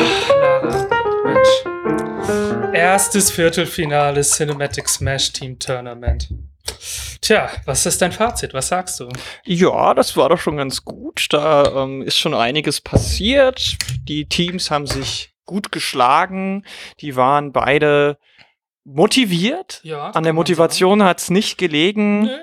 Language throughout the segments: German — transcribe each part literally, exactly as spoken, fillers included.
Lara, Mensch. Erstes Viertelfinale Cinematic Smash Team Tournament. Tja, was ist dein Fazit? Was sagst du? Ja, das war doch schon ganz gut. Da ähm, ist schon einiges passiert. Die Teams haben sich gut geschlagen. Die waren beide motiviert. Ja, An der Motivation hat es nicht gelegen. Nee.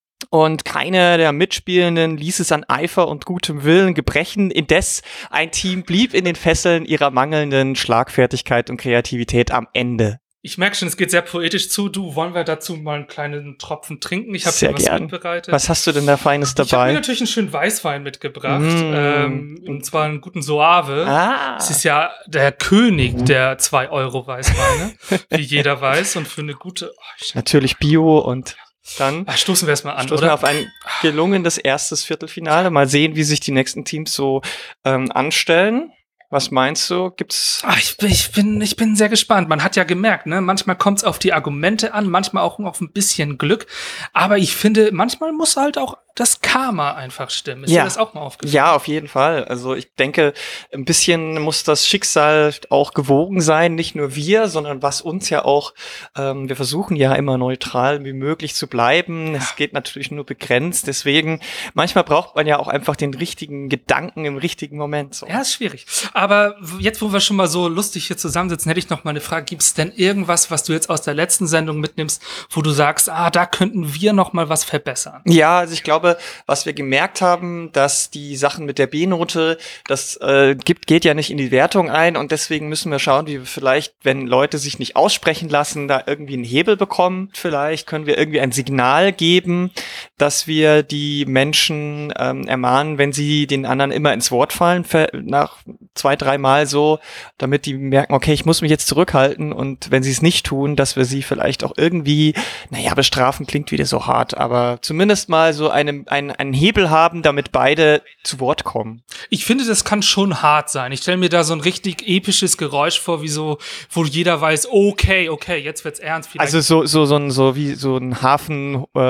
Und keiner der Mitspielenden ließ es an Eifer und gutem Willen gebrechen. Indes ein Team blieb in den Fesseln ihrer mangelnden Schlagfertigkeit und Kreativität am Ende. Ich merke schon, es geht sehr poetisch zu. Du, wollen wir dazu mal einen kleinen Tropfen trinken? Ich habe Sehr dir was gern. mitbereitet. Was hast du denn da Feines Ich habe mir dabei? natürlich einen schönen Weißwein mitgebracht. Mm. Ähm, und zwar einen guten Soave. Ah. Es ist ja der König der zwei Euro Weißweine, wie jeder weiß. Und für eine gute... Oh, ich, Natürlich Bio und dann ah, stoßen wir erstmal an, stoßen oder? wir auf ein gelungenes erstes Viertelfinale. Mal sehen, wie sich die nächsten Teams so ähm, anstellen. Was meinst du? Gibt's? Ah, ich, bin- ich, bin, ich bin sehr gespannt. Man hat ja gemerkt, ne, manchmal kommt es auf die Argumente an, manchmal auch auf ein bisschen Glück. Aber ich finde, manchmal muss halt auch das Karma einfach stimmen. Ist Ja. dir das auch mal aufgefallen? Ja, auf jeden Fall. Also ich denke, ein bisschen muss das Schicksal auch gewogen sein, nicht nur wir, sondern was uns ja auch, ähm, wir versuchen ja immer neutral wie möglich zu bleiben. Es geht natürlich nur begrenzt. Deswegen, manchmal braucht man ja auch einfach den richtigen Gedanken im richtigen Moment. So. Ja, ist schwierig. Aber jetzt, wo wir schon mal so lustig hier zusammensitzen, hätte ich noch mal eine Frage. Gibt es denn irgendwas, was du jetzt aus der letzten Sendung mitnimmst, wo du sagst, ah, da könnten wir noch mal was verbessern? Ja, also ich glaube, was wir gemerkt haben, dass die Sachen mit der B-Note, das äh, gibt, geht ja nicht in die Wertung ein und deswegen müssen wir schauen, wie wir vielleicht, wenn Leute sich nicht aussprechen lassen, da irgendwie einen Hebel bekommen. Vielleicht können wir irgendwie ein Signal geben, dass wir die Menschen ähm, ermahnen, wenn sie den anderen immer ins Wort fallen, ver- nach zwei, dreimal so, damit die merken, okay, ich muss mich jetzt zurückhalten und wenn sie es nicht tun, dass wir sie vielleicht auch irgendwie, naja, bestrafen klingt wieder so hart, aber zumindest mal so eine, ein, einen Hebel haben, damit beide zu Wort kommen. Ich finde, das kann schon hart sein. Ich stelle mir da so ein richtig episches Geräusch vor, wie so, wo jeder weiß, okay, okay, jetzt wird's ernst. Vielleicht Also so so so ein so wie so ein Hafen, äh,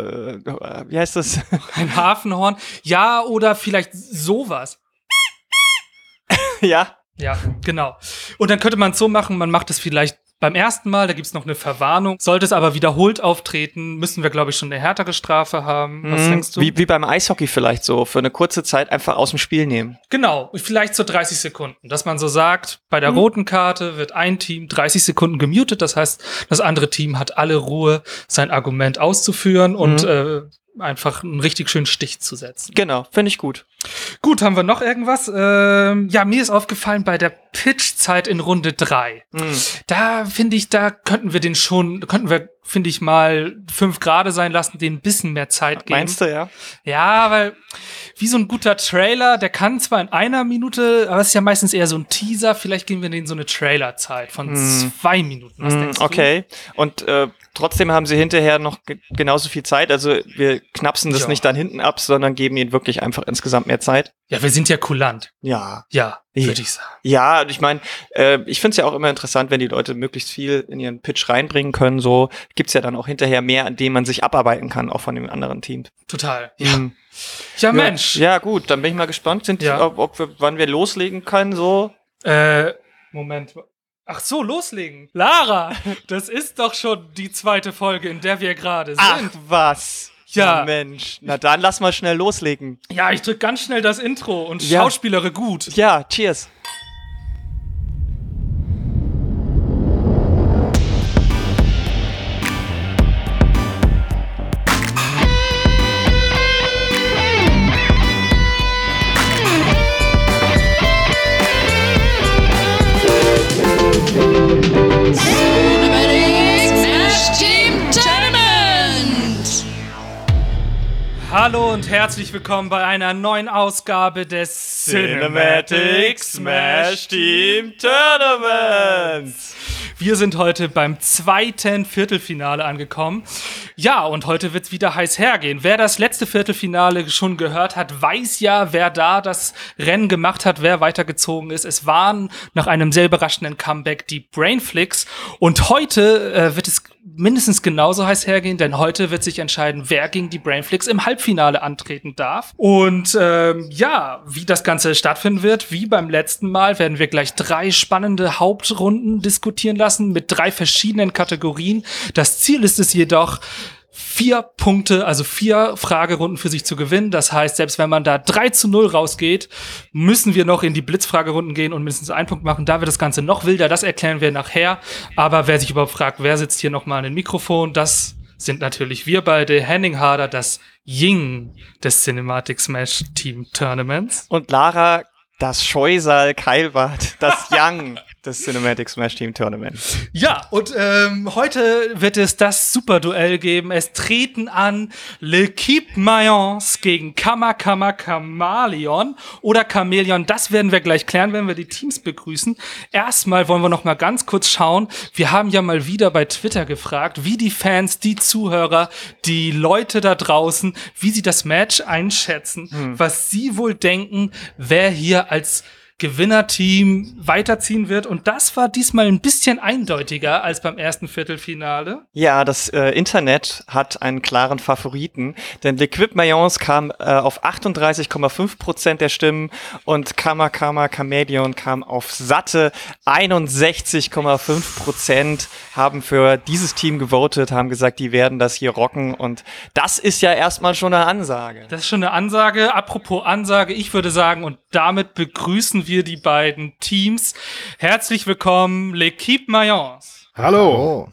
wie heißt das? ein Hafenhorn. Ja, oder vielleicht sowas. Ja. Ja, genau. Und dann könnte man es so machen, man macht es vielleicht beim ersten Mal, da gibt's noch eine Verwarnung. Sollte es aber wiederholt auftreten, müssen wir, glaube ich, schon eine härtere Strafe haben. Was Mhm. denkst du? Wie, wie beim Eishockey vielleicht so, für eine kurze Zeit einfach aus dem Spiel nehmen. Genau, vielleicht so dreißig Sekunden. Dass man so sagt, bei der roten Karte wird ein Team dreißig Sekunden gemutet. Das heißt, das andere Team hat alle Ruhe, sein Argument auszuführen und äh, einfach einen richtig schönen Stich zu setzen. Genau, finde ich gut. Gut, haben wir noch irgendwas? Ähm, ja, mir ist aufgefallen bei der Pitchzeit in Runde drei. Mhm. Da finde ich, da könnten wir den schon, könnten wir, finde ich, mal fünf Grade sein lassen, denen ein bisschen mehr Zeit geben. Meinst du, ja? Ja, weil wie so ein guter Trailer, der kann zwar in einer Minute, aber es ist ja meistens eher so ein Teaser, vielleicht geben wir denen so eine Trailerzeit von Hm. zwei Minuten. Was Mm, denkst du? Okay. Und äh, trotzdem haben sie hinterher noch ge- genauso viel Zeit. Also wir knapsen das Ja. nicht dann hinten ab, sondern geben ihnen wirklich einfach insgesamt mehr Zeit. Ja, wir sind ja kulant. Ja. Ja, Ja. würde ich sagen. Ja, und ich meine, äh, ich finde es ja auch immer interessant, wenn die Leute möglichst viel in ihren Pitch reinbringen können. So gibt's ja dann auch hinterher mehr, an dem man sich abarbeiten kann, auch von dem anderen Team. Total. Ja, Mhm. ja Mensch. Ja, gut, dann bin ich mal gespannt, sind, Ja. ob, ob wir, wann wir loslegen können. So. Äh, Moment. Ach so, loslegen. Lara, das ist doch schon die zweite Folge, in der wir gerade sind. Ach was. Ja. Na Mensch. Na dann lass mal schnell loslegen. Ja, ich drück ganz schnell das Intro und Ja. schauspielere gut. Ja, cheers. Smash Team Tournament! Hallo und herzlich willkommen bei einer neuen Ausgabe des Cinematic Smash Team Tournament. Wir sind heute beim zweiten Viertelfinale angekommen. Ja, und heute wird's wieder heiß hergehen. Wer das letzte Viertelfinale schon gehört hat, weiß ja, wer da das Rennen gemacht hat, wer weitergezogen ist. Es waren nach einem sehr überraschenden Comeback die Brainflix. Und heute äh, wird es mindestens genauso heiß hergehen, denn heute wird sich entscheiden, wer gegen die Brainflix im Halbfinale Viertelfinale antreten darf. Und ähm, ja, wie das Ganze stattfinden wird, wie beim letzten Mal, werden wir gleich drei spannende Hauptrunden diskutieren lassen mit drei verschiedenen Kategorien. Das Ziel ist es jedoch, vier Punkte, also vier Fragerunden für sich zu gewinnen. Das heißt, selbst wenn man da drei zu null rausgeht, müssen wir noch in die Blitzfragerunden gehen und mindestens einen Punkt machen. Da wird das Ganze noch wilder, das erklären wir nachher. Aber wer sich überhaupt fragt, wer sitzt hier nochmal an dem Mikrofon, das sind natürlich wir beide, Henning Harder, das Ying des Cinematic Smash Team Tournaments. Und Lara, das Scheusal Keilbart, das Yang des Cinematic Smash Team Tournaments. Ja, und ähm, heute wird es das Superduell geben. Es treten an L'Équipe Mayence gegen Kama Kama Chameleon oder Chameleon. Das werden wir gleich klären, wenn wir die Teams begrüßen. Erstmal wollen wir noch mal ganz kurz schauen. Wir haben ja mal wieder bei Twitter gefragt, wie die Fans, die Zuhörer, die Leute da draußen, wie sie das Match einschätzen, hm. was sie wohl denken, wer hier als Gewinnerteam weiterziehen wird. Und das war diesmal ein bisschen eindeutiger als beim ersten Viertelfinale. Ja, das äh, Internet hat einen klaren Favoriten, denn L'Équipe Mayence kam äh, auf achtunddreißig Komma fünf Prozent der Stimmen und Kama Kama Chameleon kam auf satte einundsechzig Komma fünf Prozent, haben für dieses Team gewotet, haben gesagt, die werden das hier rocken, und das ist ja erstmal schon eine Ansage. Das ist schon eine Ansage. Apropos Ansage, ich würde sagen, und damit begrüßen wir die beiden Teams. Herzlich willkommen, L'Équipe Mayence. Hallo.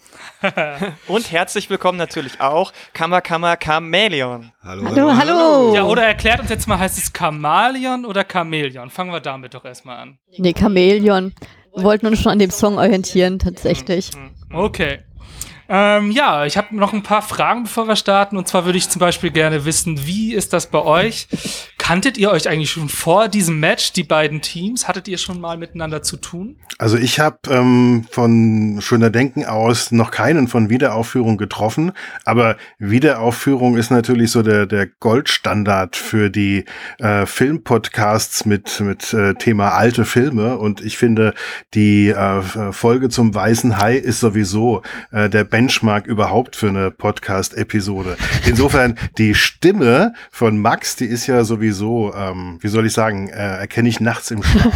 Und herzlich willkommen natürlich auch Kama Kama Chameleon. Hallo, hallo, hallo. Ja, oder erklärt uns jetzt mal, heißt es Chameleon oder Chameleon? Fangen wir damit doch erstmal an. Nee, Chameleon. Wir wollten uns schon an dem Song orientieren, tatsächlich. Okay. Ähm, ja, ich habe noch ein paar Fragen, bevor wir starten. Und zwar würde ich zum Beispiel gerne wissen, wie ist das bei euch? Kanntet ihr euch eigentlich schon vor diesem Match, die beiden Teams? Hattet ihr schon mal miteinander zu tun? Also ich habe ähm, von Schöner Denken aus noch keinen von Wiederaufführung getroffen, aber Wiederaufführung ist natürlich so der der Goldstandard für die äh, Filmpodcasts mit mit äh, Thema alte Filme, und ich finde, die äh, Folge zum Weißen Hai ist sowieso äh, der Benchmark überhaupt für eine Podcast-Episode. Insofern, die Stimme von Max, die ist ja sowieso, ähm, wie soll ich sagen, äh, erkenne ich nachts im Schlaf.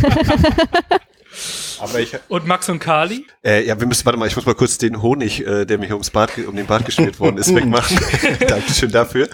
Aber ich, und Max und Kali? Äh, ja, wir müssen, warte mal, ich muss mal kurz den Honig, äh, der mir hier ums Bad, um den Bart geschmiert worden ist, wegmachen. Dankeschön dafür.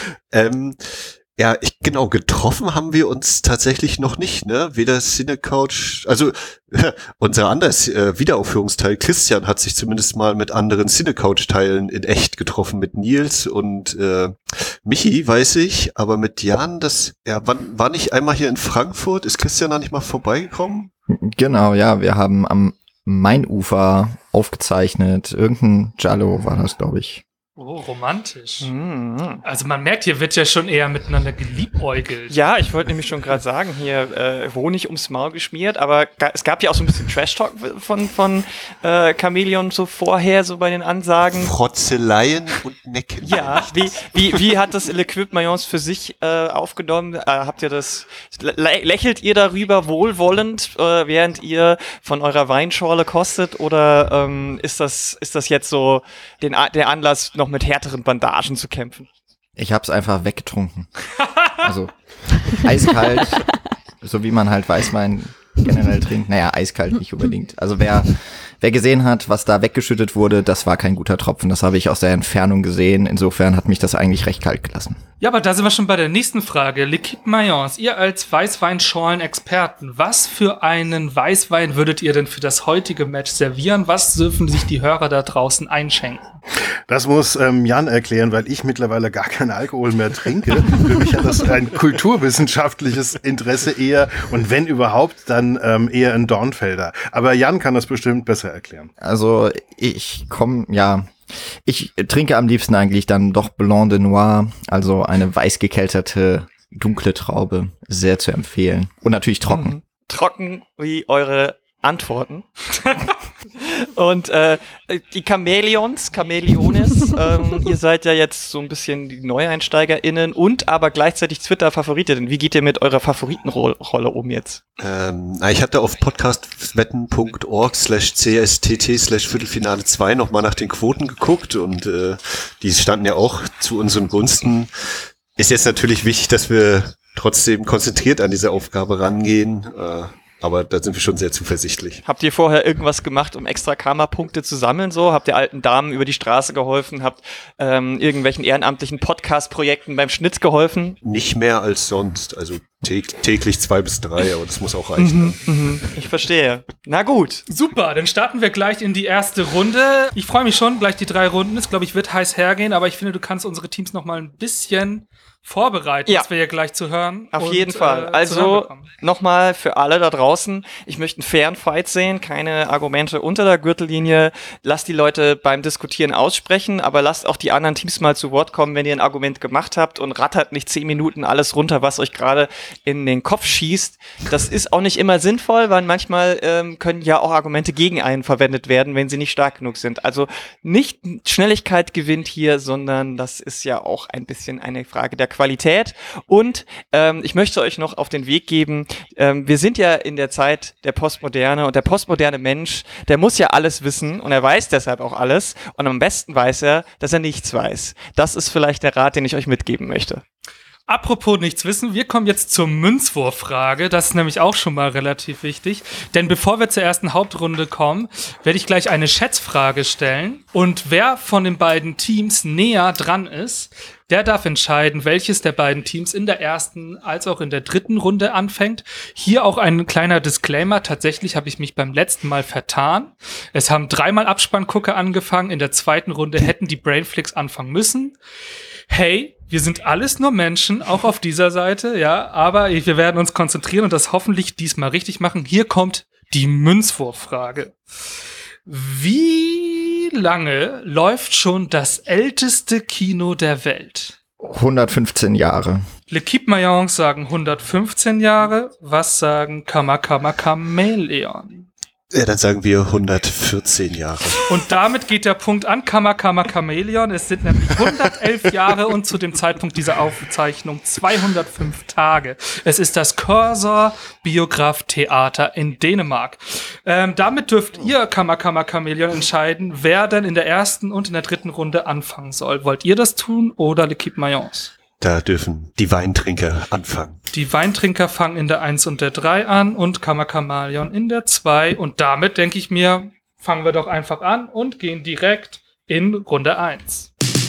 Ähm, ja, ich, genau, getroffen haben wir uns tatsächlich noch nicht, ne? Weder Cinecouch, also unser anderes äh, Wiederaufführungsteil, Christian, hat sich zumindest mal mit anderen Cinecouch-Teilen in echt getroffen, mit Nils und äh, Michi, weiß ich, aber mit Jan, das, ja, wann, war nicht einmal hier in Frankfurt? Ist Christian da nicht mal vorbeigekommen? Genau, ja, wir haben am Mainufer aufgezeichnet. Irgendein Giallo war das, glaube ich. Oh, romantisch. Mhm. Also man merkt, hier wird ja schon eher miteinander geliebäugelt. Ja, ich wollte nämlich schon gerade sagen, hier äh, Honig ums Maul geschmiert, aber ga, es gab ja auch so ein bisschen Trash-Talk von, von äh, Chameleon so vorher, so bei den Ansagen. Frotzeleien und Necken. Ja, wie, wie, wie hat das L'Équipe Mayence für sich äh, aufgenommen? Äh, habt ihr das, lä- lächelt ihr darüber wohlwollend, äh, während ihr von eurer Weinschorle kostet, oder ähm, ist das, ist das jetzt so den, der Anlass, noch mit härteren Bandagen zu kämpfen? Ich hab's einfach weggetrunken. Also eiskalt, so wie man halt Weißwein generell trinkt. Naja, eiskalt nicht unbedingt. Also wer wer gesehen hat, was da weggeschüttet wurde, das war kein guter Tropfen. Das habe ich aus der Entfernung gesehen. Insofern hat mich das eigentlich recht kalt gelassen. Ja, aber da sind wir schon bei der nächsten Frage. L'Équipe Mayence, ihr als Weißweinschorlen-Experten, was für einen Weißwein würdet ihr denn für das heutige Match servieren? Was dürfen sich die Hörer da draußen einschenken? Das muss ähm, Jan erklären, weil ich mittlerweile gar keinen Alkohol mehr trinke. Für mich hat das ein kulturwissenschaftliches Interesse eher, und wenn überhaupt, dann ähm, eher ein Dornfelder. Aber Jan kann das bestimmt besser erklären. Also ich komme, ja, ich trinke am liebsten eigentlich dann doch Blanc de Noir, also eine weiß gekelterte, dunkle Traube, sehr zu empfehlen. Und natürlich trocken. Mhm. Trocken wie eure Antworten. Und äh, die Chameleons, Chameleones, ähm, ihr seid ja jetzt so ein bisschen die NeueinsteigerInnen und aber gleichzeitig Twitter-Favoritinnen. Wie geht ihr mit eurer Favoritenrolle um jetzt? Ähm, ich hatte auf podcastwetten.org slash cst slash Viertelfinale zwei nochmal nach den Quoten geguckt, und äh, die standen ja auch zu unseren Gunsten. Ist jetzt natürlich wichtig, dass wir trotzdem konzentriert an diese Aufgabe rangehen, äh, aber da sind wir schon sehr zuversichtlich. Habt ihr vorher irgendwas gemacht, um extra Karma-Punkte zu sammeln? So, habt ihr alten Damen über die Straße geholfen? Habt ähm, irgendwelchen ehrenamtlichen Podcast-Projekten beim Schnitt geholfen? Nicht mehr als sonst, also tä- täglich zwei bis drei, aber das muss auch reichen. Mhm, mhm, ich verstehe. Na gut. Super, dann starten wir gleich in die erste Runde. Ich freue mich schon, gleich die drei Runden. Es, glaube ich, wird heiß hergehen, aber ich finde, du kannst unsere Teams noch mal ein bisschen vorbereiten, ja. was wir hier gleich zu hören. Auf und, jeden Fall. Äh, also nochmal für alle da draußen, ich möchte einen fairen Fight sehen, keine Argumente unter der Gürtellinie. Lasst die Leute beim Diskutieren aussprechen, aber lasst auch die anderen Teams mal zu Wort kommen, wenn ihr ein Argument gemacht habt und rattert nicht zehn Minuten alles runter, was euch gerade in den Kopf schießt. Das ist auch nicht immer sinnvoll, weil manchmal ähm, können ja auch Argumente gegen einen verwendet werden, wenn sie nicht stark genug sind. Also nicht Schnelligkeit gewinnt hier, sondern das ist ja auch ein bisschen eine Frage der Qualität. Und ähm, ich möchte euch noch auf den Weg geben, ähm, wir sind ja in der Zeit der Postmoderne und der postmoderne Mensch, der muss ja alles wissen und er weiß deshalb auch alles und am besten weiß er, dass er nichts weiß. Das ist vielleicht der Rat, den ich euch mitgeben möchte. Apropos nichts wissen, wir kommen jetzt zur Münzwurffrage. Das ist nämlich auch schon mal relativ wichtig. Denn bevor wir zur ersten Hauptrunde kommen, werde ich gleich eine Schätzfrage stellen. Und wer von den beiden Teams näher dran ist, der darf entscheiden, welches der beiden Teams in der ersten als auch in der dritten Runde anfängt. Hier auch ein kleiner Disclaimer. Tatsächlich habe ich mich beim letzten Mal vertan. Es haben dreimal Abspanngucker angefangen. In der zweiten Runde hätten die Brainflix anfangen müssen. Hey, wir sind alles nur Menschen, auch auf dieser Seite, ja, aber wir werden uns konzentrieren und das hoffentlich diesmal richtig machen. Hier kommt die Münzwurffrage. Wie lange läuft schon das älteste Kino der Welt? hundertfünfzehn Jahre. L'Équipe Mayence sagen hundertfünfzehn Jahre. Was sagen Kamakama Chameleon? Ja, dann sagen wir hundertvierzehn Jahre. Und damit geht der Punkt an Kamakama Chameleon. Es sind nämlich hundertelf Jahre und zu dem Zeitpunkt dieser Aufzeichnung zweihundertfünf Tage. Es ist das Cursor Biograph Theater in Dänemark. Ähm, damit dürft ihr, Kamakama Chameleon, entscheiden, wer denn in der ersten und in der dritten Runde anfangen soll. Wollt ihr das tun oder L'Équipe Mayence? Da dürfen die Weintrinker anfangen. Die Weintrinker fangen in der eins und der drei an und Kamakama in der zwei. Und damit, denke ich mir, fangen wir doch einfach an und gehen direkt in Runde eins.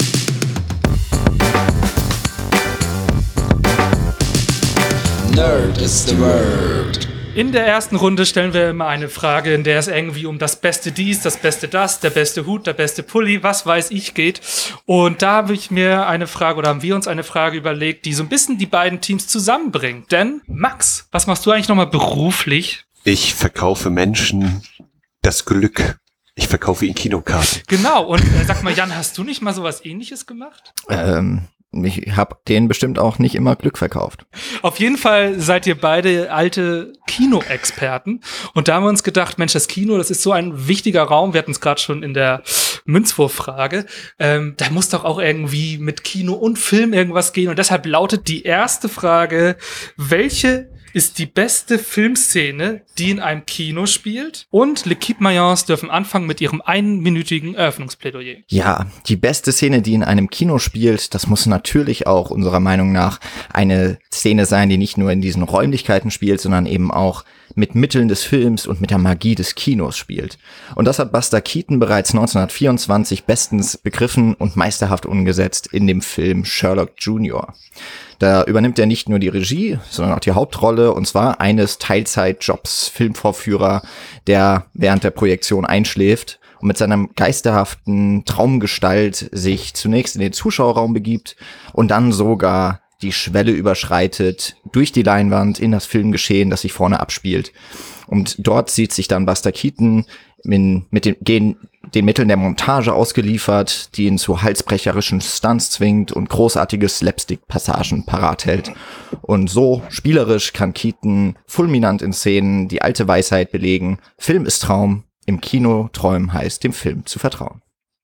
Nerd is the word. In der ersten Runde stellen wir immer eine Frage, in der es irgendwie um das beste dies, das beste das, der beste Hut, der beste Pulli, was weiß ich geht. Und da habe ich mir eine Frage oder haben wir uns eine Frage überlegt, die so ein bisschen die beiden Teams zusammenbringt. Denn Max, was machst du eigentlich nochmal beruflich? Ich verkaufe Menschen das Glück. Ich verkaufe ihnen Kinokarten. Genau. Und äh, sag mal, Jan, hast du nicht mal sowas Ähnliches gemacht? Ähm, ich habe denen bestimmt auch nicht immer Glück verkauft. Auf jeden Fall seid ihr beide alte Kino-Experten. Und da haben wir uns gedacht, Mensch, das Kino, das ist so ein wichtiger Raum. Wir hatten es gerade schon in der Münzwurffrage. Ähm, da muss doch auch irgendwie mit Kino und Film irgendwas gehen. Und deshalb lautet die erste Frage, welche ist die beste Filmszene, die in einem Kino spielt? Und L'Équipe Mayence dürfen anfangen mit ihrem einminütigen Eröffnungsplädoyer. Ja, die beste Szene, die in einem Kino spielt, das muss natürlich auch unserer Meinung nach eine Szene sein, die nicht nur in diesen Räumlichkeiten spielt, sondern eben auch mit Mitteln des Films und mit der Magie des Kinos spielt. Und das hat Buster Keaton bereits neunzehnhundertvierundzwanzig bestens begriffen und meisterhaft umgesetzt in dem Film Sherlock Junior Da übernimmt er nicht nur die Regie, sondern auch die Hauptrolle, und zwar eines Teilzeitjobs Filmvorführer, der während der Projektion einschläft und mit seiner geisterhaften Traumgestalt sich zunächst in den Zuschauerraum begibt und dann sogar die Schwelle überschreitet durch die Leinwand in das Filmgeschehen, das sich vorne abspielt. Und dort sieht sich dann Buster Keaton in, mit den, den, den Mitteln der Montage ausgeliefert, die ihn zu halsbrecherischen Stunts zwingt und großartige Slapstick-Passagen parat hält. Und so spielerisch kann Keaton fulminant in Szenen die alte Weisheit belegen: Film ist Traum, im Kino träumen heißt, dem Film zu vertrauen.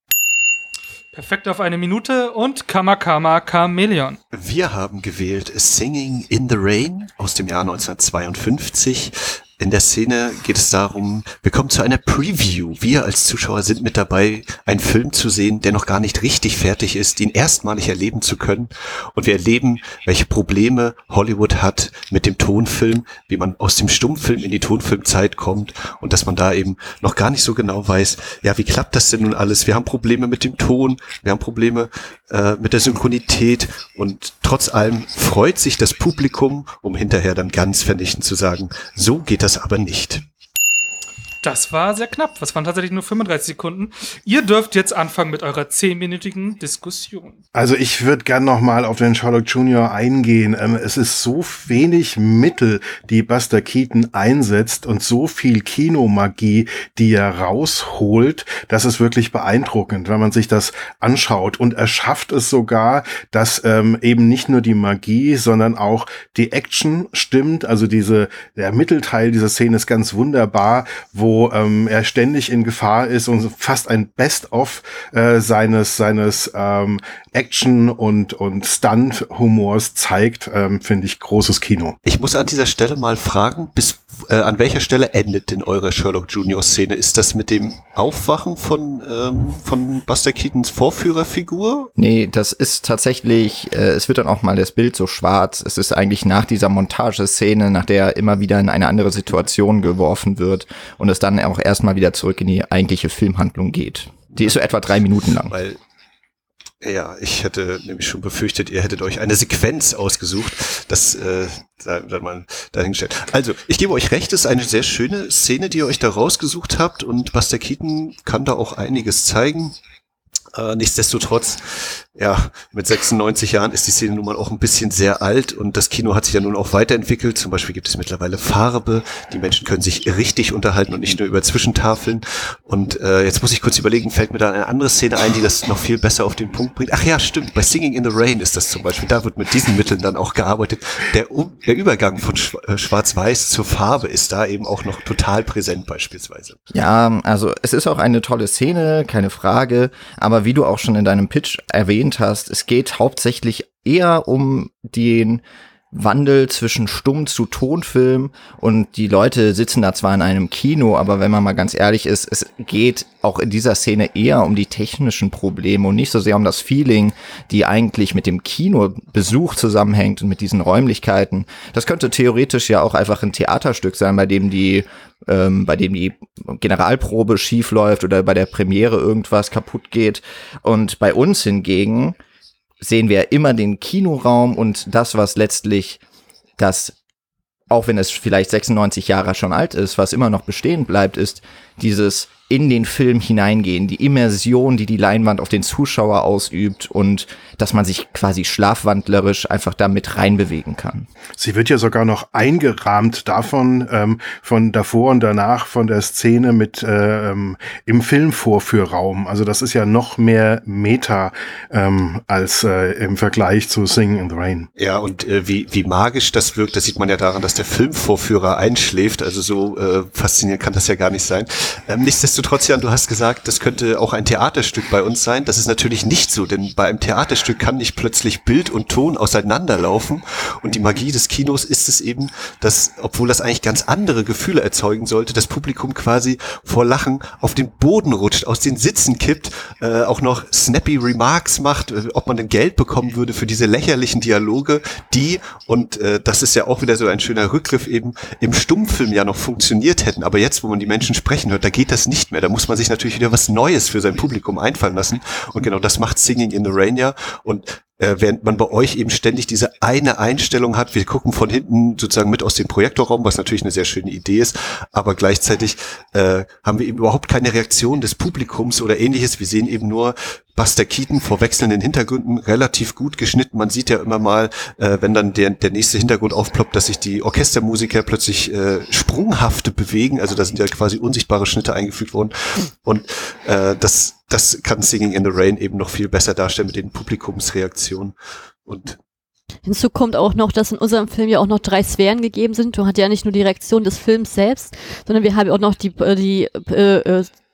Perfekt auf eine Minute und Kamakama Chameleon. Wir haben gewählt Singing in the Rain aus dem Jahr neunzehnhundertzweiundfünfzig. in der Szene geht es darum, wir kommen zu einer Preview. Wir als Zuschauer sind mit dabei, einen Film zu sehen, der noch gar nicht richtig fertig ist, ihn erstmalig erleben zu können. Und wir erleben, welche Probleme Hollywood hat mit dem Tonfilm, wie man aus dem Stummfilm in die Tonfilmzeit kommt und dass man da eben noch gar nicht so genau weiß, ja, wie klappt das denn nun alles? Wir haben Probleme mit dem Ton, wir haben Probleme äh, mit der Synchronität und trotz allem freut sich das Publikum, um hinterher dann ganz vernichtend zu sagen, so geht das aber nicht. Das war sehr knapp. Das waren tatsächlich nur fünfunddreißig Sekunden. Ihr dürft jetzt anfangen mit eurer zehnminütigen Diskussion. Also ich würde gern noch mal auf den Sherlock Junior eingehen. Ähm, es ist so wenig Mittel, die Buster Keaton einsetzt und so viel Kinomagie, die er rausholt. Das ist wirklich beeindruckend, wenn man sich das anschaut. Und er schafft es sogar, dass ähm, eben nicht nur die Magie, sondern auch die Action stimmt. Also diese der Mittelteil dieser Szene ist ganz wunderbar, wo wo ähm, er ständig in Gefahr ist und fast ein Best-of äh, seines seines ähm, Action- und und Stunt-Humors zeigt, ähm, finde ich großes Kino. Ich muss an dieser Stelle mal fragen, bis äh, an welcher Stelle endet denn eure Sherlock Junior-Szene? Ist das mit dem Aufwachen von ähm, von Buster Keatons Vorführerfigur? Nee, das ist tatsächlich, äh, es wird dann auch mal das Bild so schwarz. Es ist eigentlich nach dieser Montageszene, nach der er immer wieder in eine andere Situation geworfen wird und es dann auch erstmal wieder zurück in die eigentliche Filmhandlung geht. Die ist so etwa drei Minuten lang. Weil, ja, ich hätte nämlich schon befürchtet, ihr hättet euch eine Sequenz ausgesucht, das äh, da, da mal dahingestellt. Also, ich gebe euch recht, es ist eine sehr schöne Szene, die ihr euch da rausgesucht habt und Buster Keaton kann da auch einiges zeigen. Äh, nichtsdestotrotz, ja, mit sechsundneunzig Jahren ist die Szene nun mal auch ein bisschen sehr alt und das Kino hat sich ja nun auch weiterentwickelt. Zum Beispiel gibt es mittlerweile Farbe, die Menschen können sich richtig unterhalten und nicht nur über Zwischentafeln. Und äh, jetzt muss ich kurz überlegen, fällt mir da eine andere Szene ein, die das noch viel besser auf den Punkt bringt. Ach ja, stimmt, bei Singing in the Rain ist das zum Beispiel, da wird mit diesen Mitteln dann auch gearbeitet. Der, um, der Übergang von Sch- äh, Schwarz-Weiß zur Farbe ist da eben auch noch total präsent beispielsweise. Ja, also es ist auch eine tolle Szene, keine Frage, aber wie du auch schon in deinem Pitch erwähnt hast, es geht hauptsächlich eher um den Wandel zwischen Stumm zu Tonfilm und die Leute sitzen da zwar in einem Kino, aber wenn man mal ganz ehrlich ist, es geht auch in dieser Szene eher um die technischen Probleme und nicht so sehr um das Feeling, die eigentlich mit dem Kinobesuch zusammenhängt und mit diesen Räumlichkeiten. Das könnte theoretisch ja auch einfach ein Theaterstück sein, bei dem die ähm, bei dem die Generalprobe schief läuft oder bei der Premiere irgendwas kaputt geht. Und bei uns hingegen sehen wir immer den Kinoraum und das, was letztlich das, auch wenn es vielleicht sechsundneunzig Jahre schon alt ist, was immer noch bestehen bleibt, ist dieses in den Film hineingehen, die Immersion, die die Leinwand auf den Zuschauer ausübt und dass man sich quasi schlafwandlerisch einfach da mit reinbewegen kann. Sie wird ja sogar noch eingerahmt davon, ähm, von davor und danach von der Szene mit ähm, im Filmvorführraum. Also das ist ja noch mehr Meta ähm, als äh, im Vergleich zu Singing in the Rain. Ja, und äh, wie wie magisch das wirkt, das sieht man ja daran, dass der Filmvorführer einschläft. Also so äh, faszinierend kann das ja gar nicht sein. Ähm, nichtsdestotrotz, Jan, du hast gesagt, das könnte auch ein Theaterstück bei uns sein. Das ist natürlich nicht so, denn bei einem Theaterstück kann nicht plötzlich Bild und Ton auseinanderlaufen. Und die Magie des Kinos ist es eben, dass, obwohl das eigentlich ganz andere Gefühle erzeugen sollte, das Publikum quasi vor Lachen auf den Boden rutscht, aus den Sitzen kippt, äh, auch noch snappy Remarks macht, äh, ob man denn Geld bekommen würde für diese lächerlichen Dialoge, die, und äh, das ist ja auch wieder so ein schöner Rückgriff, eben im Stummfilm ja noch funktioniert hätten. Aber jetzt, wo man die Menschen sprechen hört, da geht das nicht mehr. Da muss man sich natürlich wieder was Neues für sein Publikum einfallen lassen. Und genau das macht Singing in the Rain ja. Und äh, während man bei euch eben ständig diese eine Einstellung hat, wir gucken von hinten sozusagen mit aus dem Projektorraum, was natürlich eine sehr schöne Idee ist, aber gleichzeitig äh, haben wir eben überhaupt keine Reaktion des Publikums oder ähnliches. Wir sehen eben nur Buster Keaton vor wechselnden Hintergründen relativ gut geschnitten. Man sieht ja immer mal, äh, wenn dann der, der nächste Hintergrund aufploppt, dass sich die Orchestermusiker plötzlich äh, sprunghafte bewegen. Also da sind ja quasi unsichtbare Schnitte eingefügt worden. Und äh, das, das kann Singing in the Rain eben noch viel besser darstellen mit den Publikumsreaktionen. Und hinzu kommt auch noch, dass in unserem Film ja auch noch drei Sphären gegeben sind. Du hast ja nicht nur die Reaktion des Films selbst, sondern wir haben auch noch die, die äh, äh,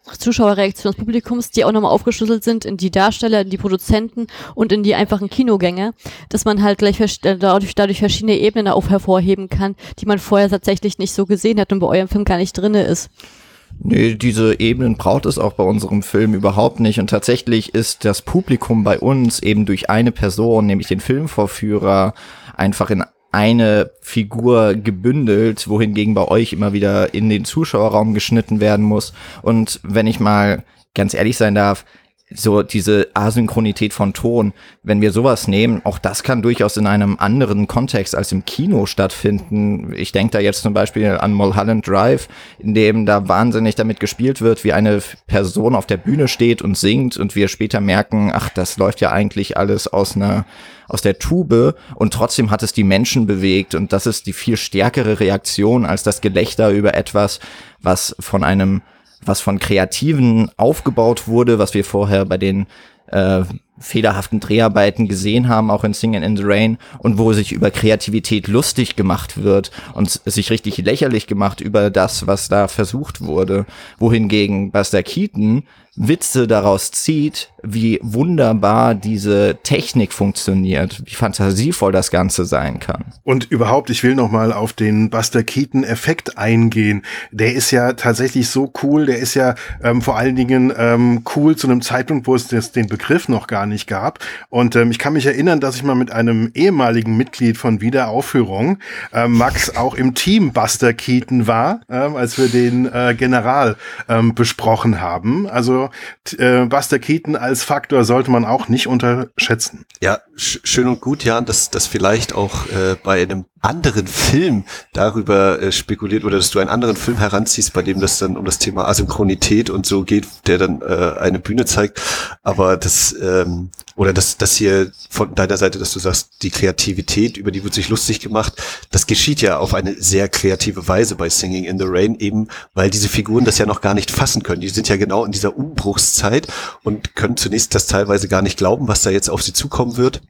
Zuschauerreaktion des Publikums, die auch nochmal aufgeschlüsselt sind in die Darsteller, in die Produzenten und in die einfachen Kinogänger, dass man halt gleich dadurch, dadurch verschiedene Ebenen auch hervorheben kann, die man vorher tatsächlich nicht so gesehen hat und bei eurem Film gar nicht drinne ist. Nee, diese Ebenen braucht es auch bei unserem Film überhaupt nicht. Und tatsächlich ist das Publikum bei uns eben durch eine Person, nämlich den Filmvorführer, einfach in eine Figur gebündelt, wohingegen bei euch immer wieder in den Zuschauerraum geschnitten werden muss. Und wenn ich mal ganz ehrlich sein darf, so diese Asynchronität von Ton, wenn wir sowas nehmen, auch das kann durchaus in einem anderen Kontext als im Kino stattfinden. Ich denke da jetzt zum Beispiel an Mulholland Drive, in dem da wahnsinnig damit gespielt wird, wie eine Person auf der Bühne steht und singt und wir später merken, ach, das läuft ja eigentlich alles aus einer aus der Tube und trotzdem hat es die Menschen bewegt und das ist die viel stärkere Reaktion als das Gelächter über etwas, was von einem was von Kreativen aufgebaut wurde, was wir vorher bei den äh, fehlerhaften Dreharbeiten gesehen haben, auch in Singing in the Rain, und wo sich über Kreativität lustig gemacht wird und sich richtig lächerlich gemacht über das, was da versucht wurde. Wohingegen Buster Keaton Witze daraus zieht, wie wunderbar diese Technik funktioniert, wie fantasievoll das Ganze sein kann. Und überhaupt, ich will noch mal auf den Buster Keaton-Effekt eingehen. Der ist ja tatsächlich so cool, der ist ja ähm, vor allen Dingen ähm, cool zu einem Zeitpunkt, wo es das, den Begriff noch gar nicht gab. Und ähm, ich kann mich erinnern, dass ich mal mit einem ehemaligen Mitglied von Wiederaufführung, äh, Max, auch im Team Buster Keaton war, äh, als wir den äh, General äh, besprochen haben. Also äh, Buster Keaton als Faktor sollte man auch nicht unterschätzen. Ja, sch- schön und gut, Jan, dass das vielleicht auch äh, bei einem anderen Film darüber äh, spekuliert oder dass du einen anderen Film heranziehst, bei dem das dann um das Thema Asynchronität und so geht, der dann äh, eine Bühne zeigt. Aber das ähm, oder das das hier von deiner Seite, dass du sagst, die Kreativität, über die wird sich lustig gemacht, das geschieht ja auf eine sehr kreative Weise bei Singing in the Rain, eben weil diese Figuren das ja noch gar nicht fassen können. Die sind ja genau in dieser Umbruchszeit und können zunächst das teilweise gar nicht glauben, was da jetzt auf sie zukommen wird.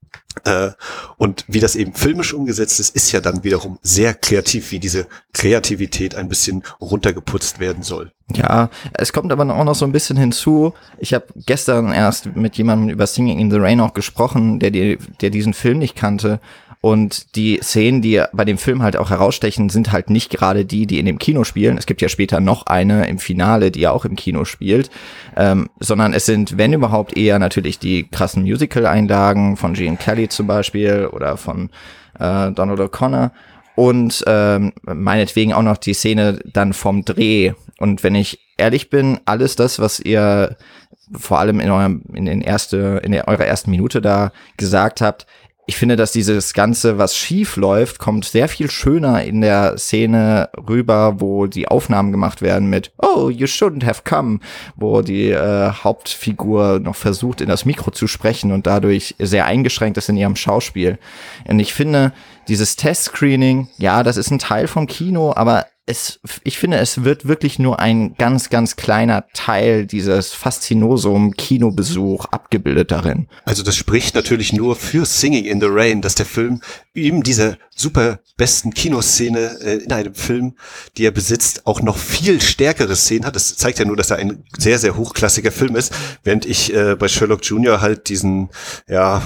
Äh, und wie das eben filmisch umgesetzt ist, ist ja dann wiederum sehr kreativ, wie diese Kreativität ein bisschen runtergeputzt werden soll. Ja, es kommt aber auch noch so ein bisschen hinzu. Ich habe gestern erst mit jemandem über Singing in the Rain auch gesprochen, der, die, der diesen Film nicht kannte. Und die Szenen, die bei dem Film halt auch herausstechen, sind halt nicht gerade die, die in dem Kino spielen. Es gibt ja später noch eine im Finale, die ja auch im Kino spielt. Ähm, sondern es sind, wenn überhaupt, eher natürlich die krassen Musical-Einlagen von Gene Kelly zum Beispiel oder von äh, Donald O'Connor. Und ähm, meinetwegen auch noch die Szene dann vom Dreh. Und wenn ich ehrlich bin, alles das, was ihr vor allem in, eurem, in, den erste, in der, eurer ersten Minute da gesagt habt, ich finde, dass dieses Ganze, was schief läuft, kommt sehr viel schöner in der Szene rüber, wo die Aufnahmen gemacht werden mit "Oh, you shouldn't have come", wo die äh, Hauptfigur noch versucht, in das Mikro zu sprechen und dadurch sehr eingeschränkt ist in ihrem Schauspiel. Und ich finde, dieses Testscreening, ja, das ist ein Teil vom Kino, aber es, ich finde, es wird wirklich nur ein ganz, ganz kleiner Teil dieses Faszinosum Kinobesuch abgebildet darin. Also das spricht natürlich nur für Singing in the Rain, dass der Film eben diese super besten Kinoszene äh, in einem Film, die er besitzt, auch noch viel stärkere Szenen hat. Das zeigt ja nur, dass er ein sehr, sehr hochklassiger Film ist, während ich äh, bei Sherlock Junior halt diesen, ja,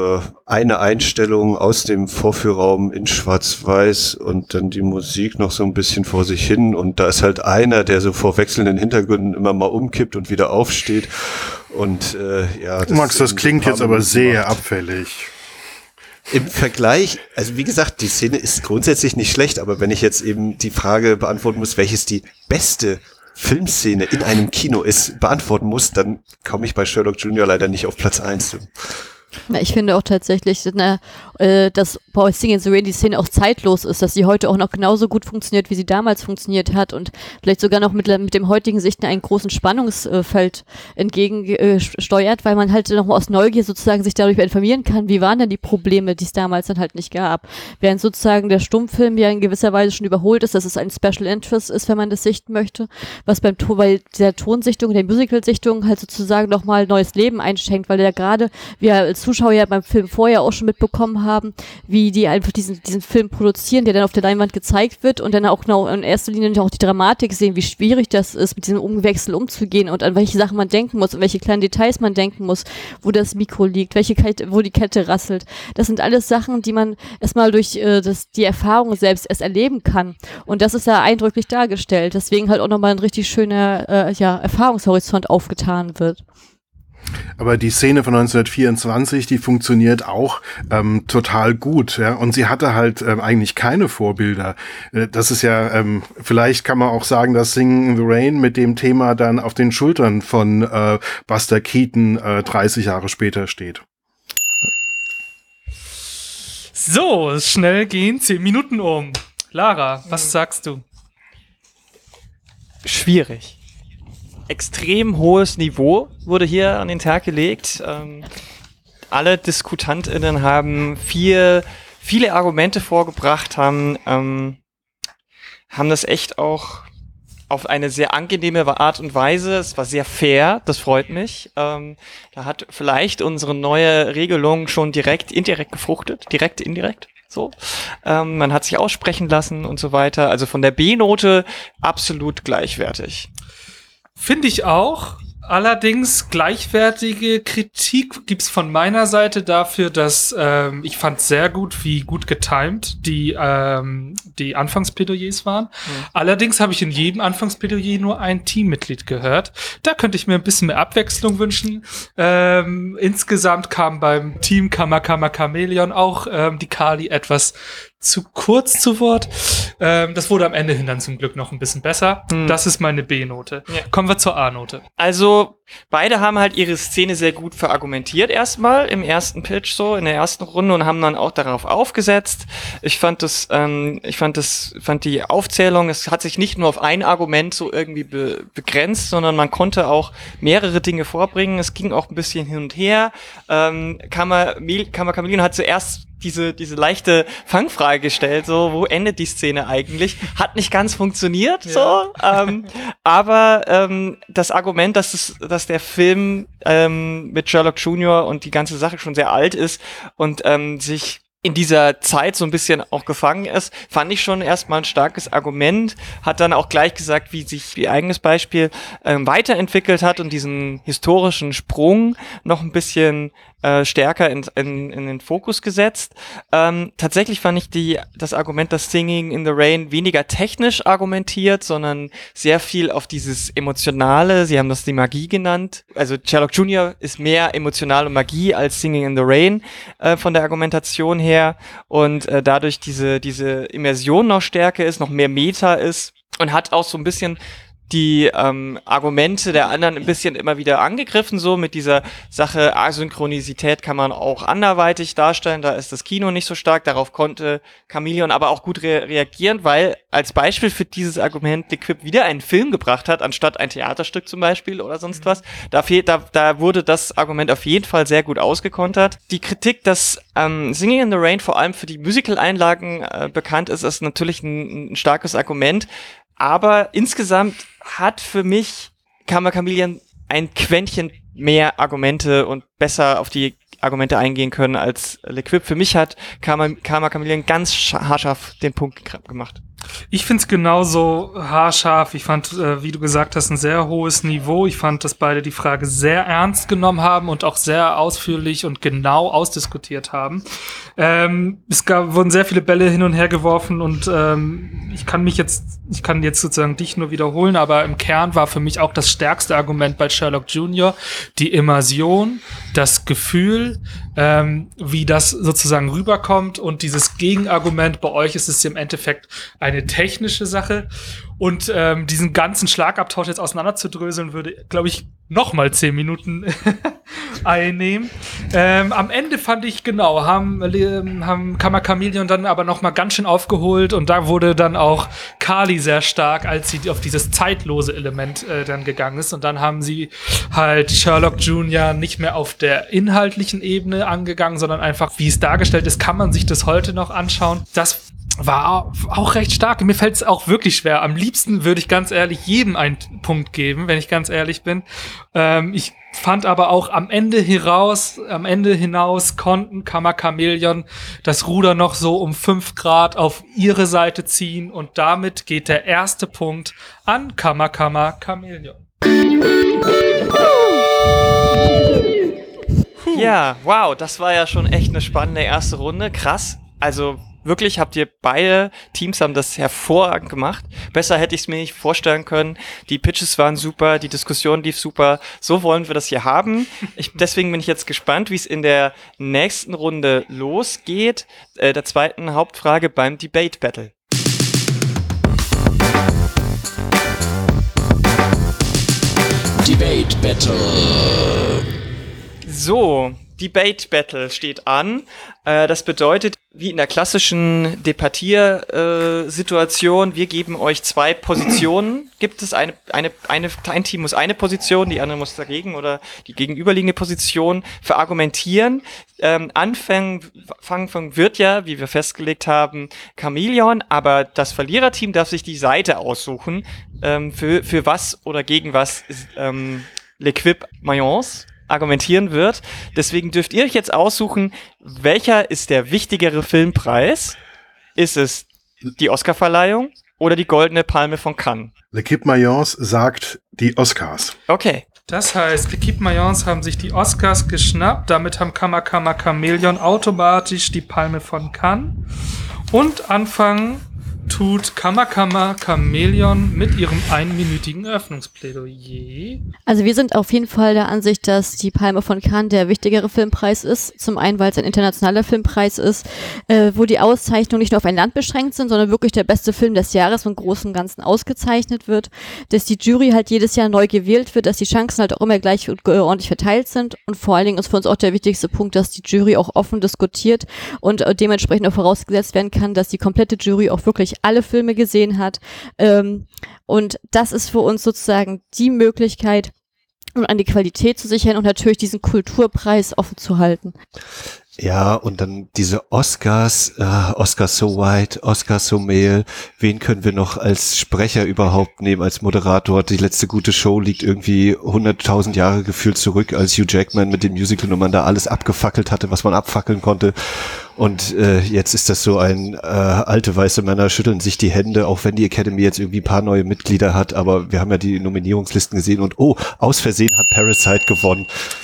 eine Einstellung aus dem Vorführraum in Schwarz-Weiß und dann die Musik noch so ein bisschen vor sich hin und da ist halt einer, der so vor wechselnden Hintergründen immer mal umkippt und wieder aufsteht und äh, ja. Das Max, das klingt jetzt aber sehr abfällig. Im Vergleich, also wie gesagt, die Szene ist grundsätzlich nicht schlecht, aber wenn ich jetzt eben die Frage beantworten muss, welches die beste Filmszene in einem Kino ist, beantworten muss, dann komme ich bei Sherlock Junior leider nicht auf Platz eins. Na, ich finde auch tatsächlich, na, äh, dass bei Singing in the Rain die Szene auch zeitlos ist, dass sie heute auch noch genauso gut funktioniert, wie sie damals funktioniert hat und vielleicht sogar noch mit, mit dem heutigen Sichten einen großen Spannungsfeld entgegensteuert, äh, weil man halt noch mal aus Neugier sozusagen sich darüber informieren kann, wie waren denn die Probleme, die es damals dann halt nicht gab. Während sozusagen der Stummfilm ja in gewisser Weise schon überholt ist, dass es ein Special Interest ist, wenn man das sichten möchte, was beim bei der Tonsichtung, der Musical-Sichtung halt sozusagen nochmal neues Leben einschenkt, weil der gerade, wie er als als Zuschauer ja beim Film vorher auch schon mitbekommen haben, wie die einfach diesen, diesen Film produzieren, der dann auf der Leinwand gezeigt wird und dann auch noch in erster Linie auch die Dramatik sehen, wie schwierig das ist, mit diesem Umwechsel umzugehen und an welche Sachen man denken muss, an welche kleinen Details man denken muss, wo das Mikro liegt, welche Kette, wo die Kette rasselt. Das sind alles Sachen, die man erstmal durch äh, das, die Erfahrung selbst erst erleben kann. Und das ist ja eindrücklich dargestellt. Deswegen halt auch nochmal ein richtig schöner äh, ja, Erfahrungshorizont aufgetan wird. Aber die Szene von neunzehnhundertvierundzwanzig, die funktioniert auch ähm, total gut, ja. Und sie hatte halt ähm, eigentlich keine Vorbilder. Äh, das ist ja, ähm, vielleicht kann man auch sagen, dass Singing in the Rain mit dem Thema dann auf den Schultern von äh, Buster Keaton äh, dreißig Jahre später steht. So, schnell gehen zehn Minuten um. Lara, was sagst du? Schwierig. Extrem hohes Niveau wurde hier an den Tag gelegt. Ähm, alle DiskutantInnen haben viel, viele Argumente vorgebracht, haben, ähm, haben das echt auch auf eine sehr angenehme Art und Weise. Es war sehr fair, das freut mich. Ähm, da hat vielleicht unsere neue Regelung schon direkt, indirekt gefruchtet. Direkt, indirekt. So. Ähm, man hat sich aussprechen lassen und so weiter. Also von der B-Note absolut gleichwertig. Finde ich auch. Allerdings gleichwertige Kritik gibt's von meiner Seite dafür, dass ähm, ich fand sehr gut, wie gut getimed die ähm, die Anfangsplädoyers waren. Mhm. Allerdings habe ich in jedem Anfangsplädoyer nur ein Teammitglied gehört. Da könnte ich mir ein bisschen mehr Abwechslung wünschen. Ähm, insgesamt kam beim Team Kama Kama Chameleon auch ähm, die Kali etwas zu kurz zu Wort. Ähm, das wurde am Ende hin dann zum Glück noch ein bisschen besser. Hm. Das ist meine B-Note. Ja. Kommen wir zur A-Note. Also, beide haben halt ihre Szene sehr gut verargumentiert erstmal im ersten Pitch so, in der ersten Runde und haben dann auch darauf aufgesetzt. Ich fand das, ähm, ich fand das, fand die Aufzählung, es hat sich nicht nur auf ein Argument so irgendwie be- begrenzt, sondern man konnte auch mehrere Dinge vorbringen. Es ging auch ein bisschen hin und her. Ähm, Kama Chameleon hat zuerst diese diese leichte Fangfrage gestellt, so, wo endet die Szene eigentlich? Hat nicht ganz funktioniert, ja. so. Ähm, aber ähm, das Argument, dass es, dass der Film ähm, mit Sherlock Junior und die ganze Sache schon sehr alt ist und ähm, sich in dieser Zeit so ein bisschen auch gefangen ist, fand ich schon erstmal ein starkes Argument, hat dann auch gleich gesagt, wie sich ihr eigenes Beispiel ähm, weiterentwickelt hat und diesen historischen Sprung noch ein bisschen äh, stärker in, in, in den Fokus gesetzt. Ähm, tatsächlich fand ich die, das Argument, dass Singing in the Rain weniger technisch argumentiert, sondern sehr viel auf dieses Emotionale, sie haben das die Magie genannt. Also Sherlock Junior ist mehr emotional und Magie als Singing in the Rain äh, von der Argumentation her und äh, dadurch diese, diese Immersion noch stärker ist, noch mehr Meta ist und hat auch so ein bisschen die ähm, Argumente der anderen ein bisschen immer wieder angegriffen, so mit dieser Sache Asynchronisität kann man auch anderweitig darstellen, da ist das Kino nicht so stark, darauf konnte Chameleon aber auch gut re- reagieren, weil als Beispiel für dieses Argument L'Equipe wieder einen Film gebracht hat, anstatt ein Theaterstück zum Beispiel oder sonst was. Da, fehlt, da, da wurde das Argument auf jeden Fall sehr gut ausgekontert. Die Kritik, dass ähm, Singing in the Rain vor allem für die Musical-Einlagen äh, bekannt ist, ist natürlich ein, ein starkes Argument. Aber insgesamt hat für mich Kama Chameleon ein Quäntchen mehr Argumente und besser auf die Argumente eingehen können als L'Equipe. Für mich hat Kama, Kama Chameleon ganz haarscharf den Punkt gemacht. Ich find's genauso haarscharf. Ich fand, äh, wie du gesagt hast, ein sehr hohes Niveau. Ich fand, dass beide die Frage sehr ernst genommen haben und auch sehr ausführlich und genau ausdiskutiert haben. Ähm, es gab, wurden sehr viele Bälle hin und her geworfen und ähm, ich kann mich jetzt, ich kann jetzt sozusagen dich nur wiederholen, aber im Kern war für mich auch das stärkste Argument bei Sherlock Junior die Immersion, das Gefühl, ähm, wie das sozusagen rüberkommt und dieses Gegenargument. Bei euch ist es im Endeffekt eine technische Sache und ähm, diesen ganzen Schlagabtausch jetzt auseinanderzudröseln würde, glaube ich, noch mal zehn Minuten einnehmen. Ähm, am Ende fand ich, genau, haben, ähm, haben Kama Chameleon dann aber noch mal ganz schön aufgeholt und da wurde dann auch Kali sehr stark, als sie auf dieses zeitlose Element äh, dann gegangen ist und dann haben sie halt Sherlock Junior nicht mehr auf der inhaltlichen Ebene angegangen, sondern einfach, wie es dargestellt ist, kann man sich das heute noch anschauen. Das war auch recht stark. Mir fällt es auch wirklich schwer. Am liebsten würde ich ganz ehrlich jedem einen Punkt geben, wenn ich ganz ehrlich bin. Ähm, ich fand aber auch am Ende heraus, am Ende hinaus konnten Kammer Chameleon das Ruder noch so um fünf Grad auf ihre Seite ziehen und damit geht der erste Punkt an Kammer Kammer Chameleon. Ja, wow, das war ja schon echt eine spannende erste Runde. Krass. Also wirklich, habt ihr beide Teams haben das hervorragend gemacht. Besser hätte ich es mir nicht vorstellen können. Die Pitches waren super, die Diskussion lief super. So wollen wir das hier haben. Ich, deswegen bin ich jetzt gespannt, wie es in der nächsten Runde losgeht. Äh, der zweiten Hauptfrage beim Debate Battle. Debate Battle. So, Debate Battle steht an. Äh, das bedeutet, wie in der klassischen Debattiersituation, äh, wir geben euch zwei Positionen. Gibt es eine, eine, eine, ein Team muss eine Position, die andere muss dagegen oder die gegenüberliegende Position verargumentieren. Ähm, Anfang, Anfang wird ja, wie wir festgelegt haben, Chameleon, aber das Verliererteam darf sich die Seite aussuchen, ähm, für, für was oder gegen was ähm, L'Equipe Mayence argumentieren wird. Deswegen dürft ihr euch jetzt aussuchen, welcher ist der wichtigere Filmpreis? Ist es die Oscarverleihung oder die Goldene Palme von Cannes? L'Equipe Mayence sagt die Oscars. Okay. Das heißt, L'Equipe Mayence haben sich die Oscars geschnappt, damit haben Kammer Kammer Chameleon automatisch die Palme von Cannes und anfangen tut Kammer Kammer Chameleon mit ihrem einminütigen Eröffnungsplädoyer. Also wir sind auf jeden Fall der Ansicht, dass die Palme von Cannes der wichtigere Filmpreis ist. Zum einen, weil es ein internationaler Filmpreis ist, äh, wo die Auszeichnungen nicht nur auf ein Land beschränkt sind, sondern wirklich der beste Film des Jahres im Großen und Ganzen ausgezeichnet wird. Dass die Jury halt jedes Jahr neu gewählt wird, dass die Chancen halt auch immer gleich und ordentlich verteilt sind. Und vor allen Dingen ist für uns auch der wichtigste Punkt, dass die Jury auch offen diskutiert und äh, dementsprechend auch vorausgesetzt werden kann, dass die komplette Jury auch wirklich alle Filme gesehen hat. Ähm, und das ist für uns sozusagen die Möglichkeit, um an die Qualität zu sichern und natürlich diesen Kulturpreis offen zu halten. Ja, und dann diese Oscars, äh, Oscar so white, Oscar so male, wen können wir noch als Sprecher überhaupt nehmen, als Moderator? Die letzte gute Show liegt irgendwie hunderttausend Jahre gefühlt zurück, als Hugh Jackman mit den Musical-Nummern da alles abgefackelt hatte, was man abfackeln konnte. Und äh, jetzt ist das so ein, äh, alte weiße Männer schütteln sich die Hände, auch wenn die Academy jetzt irgendwie ein paar neue Mitglieder hat, aber wir haben ja die Nominierungslisten gesehen und oh, aus Versehen hat Parasite gewonnen.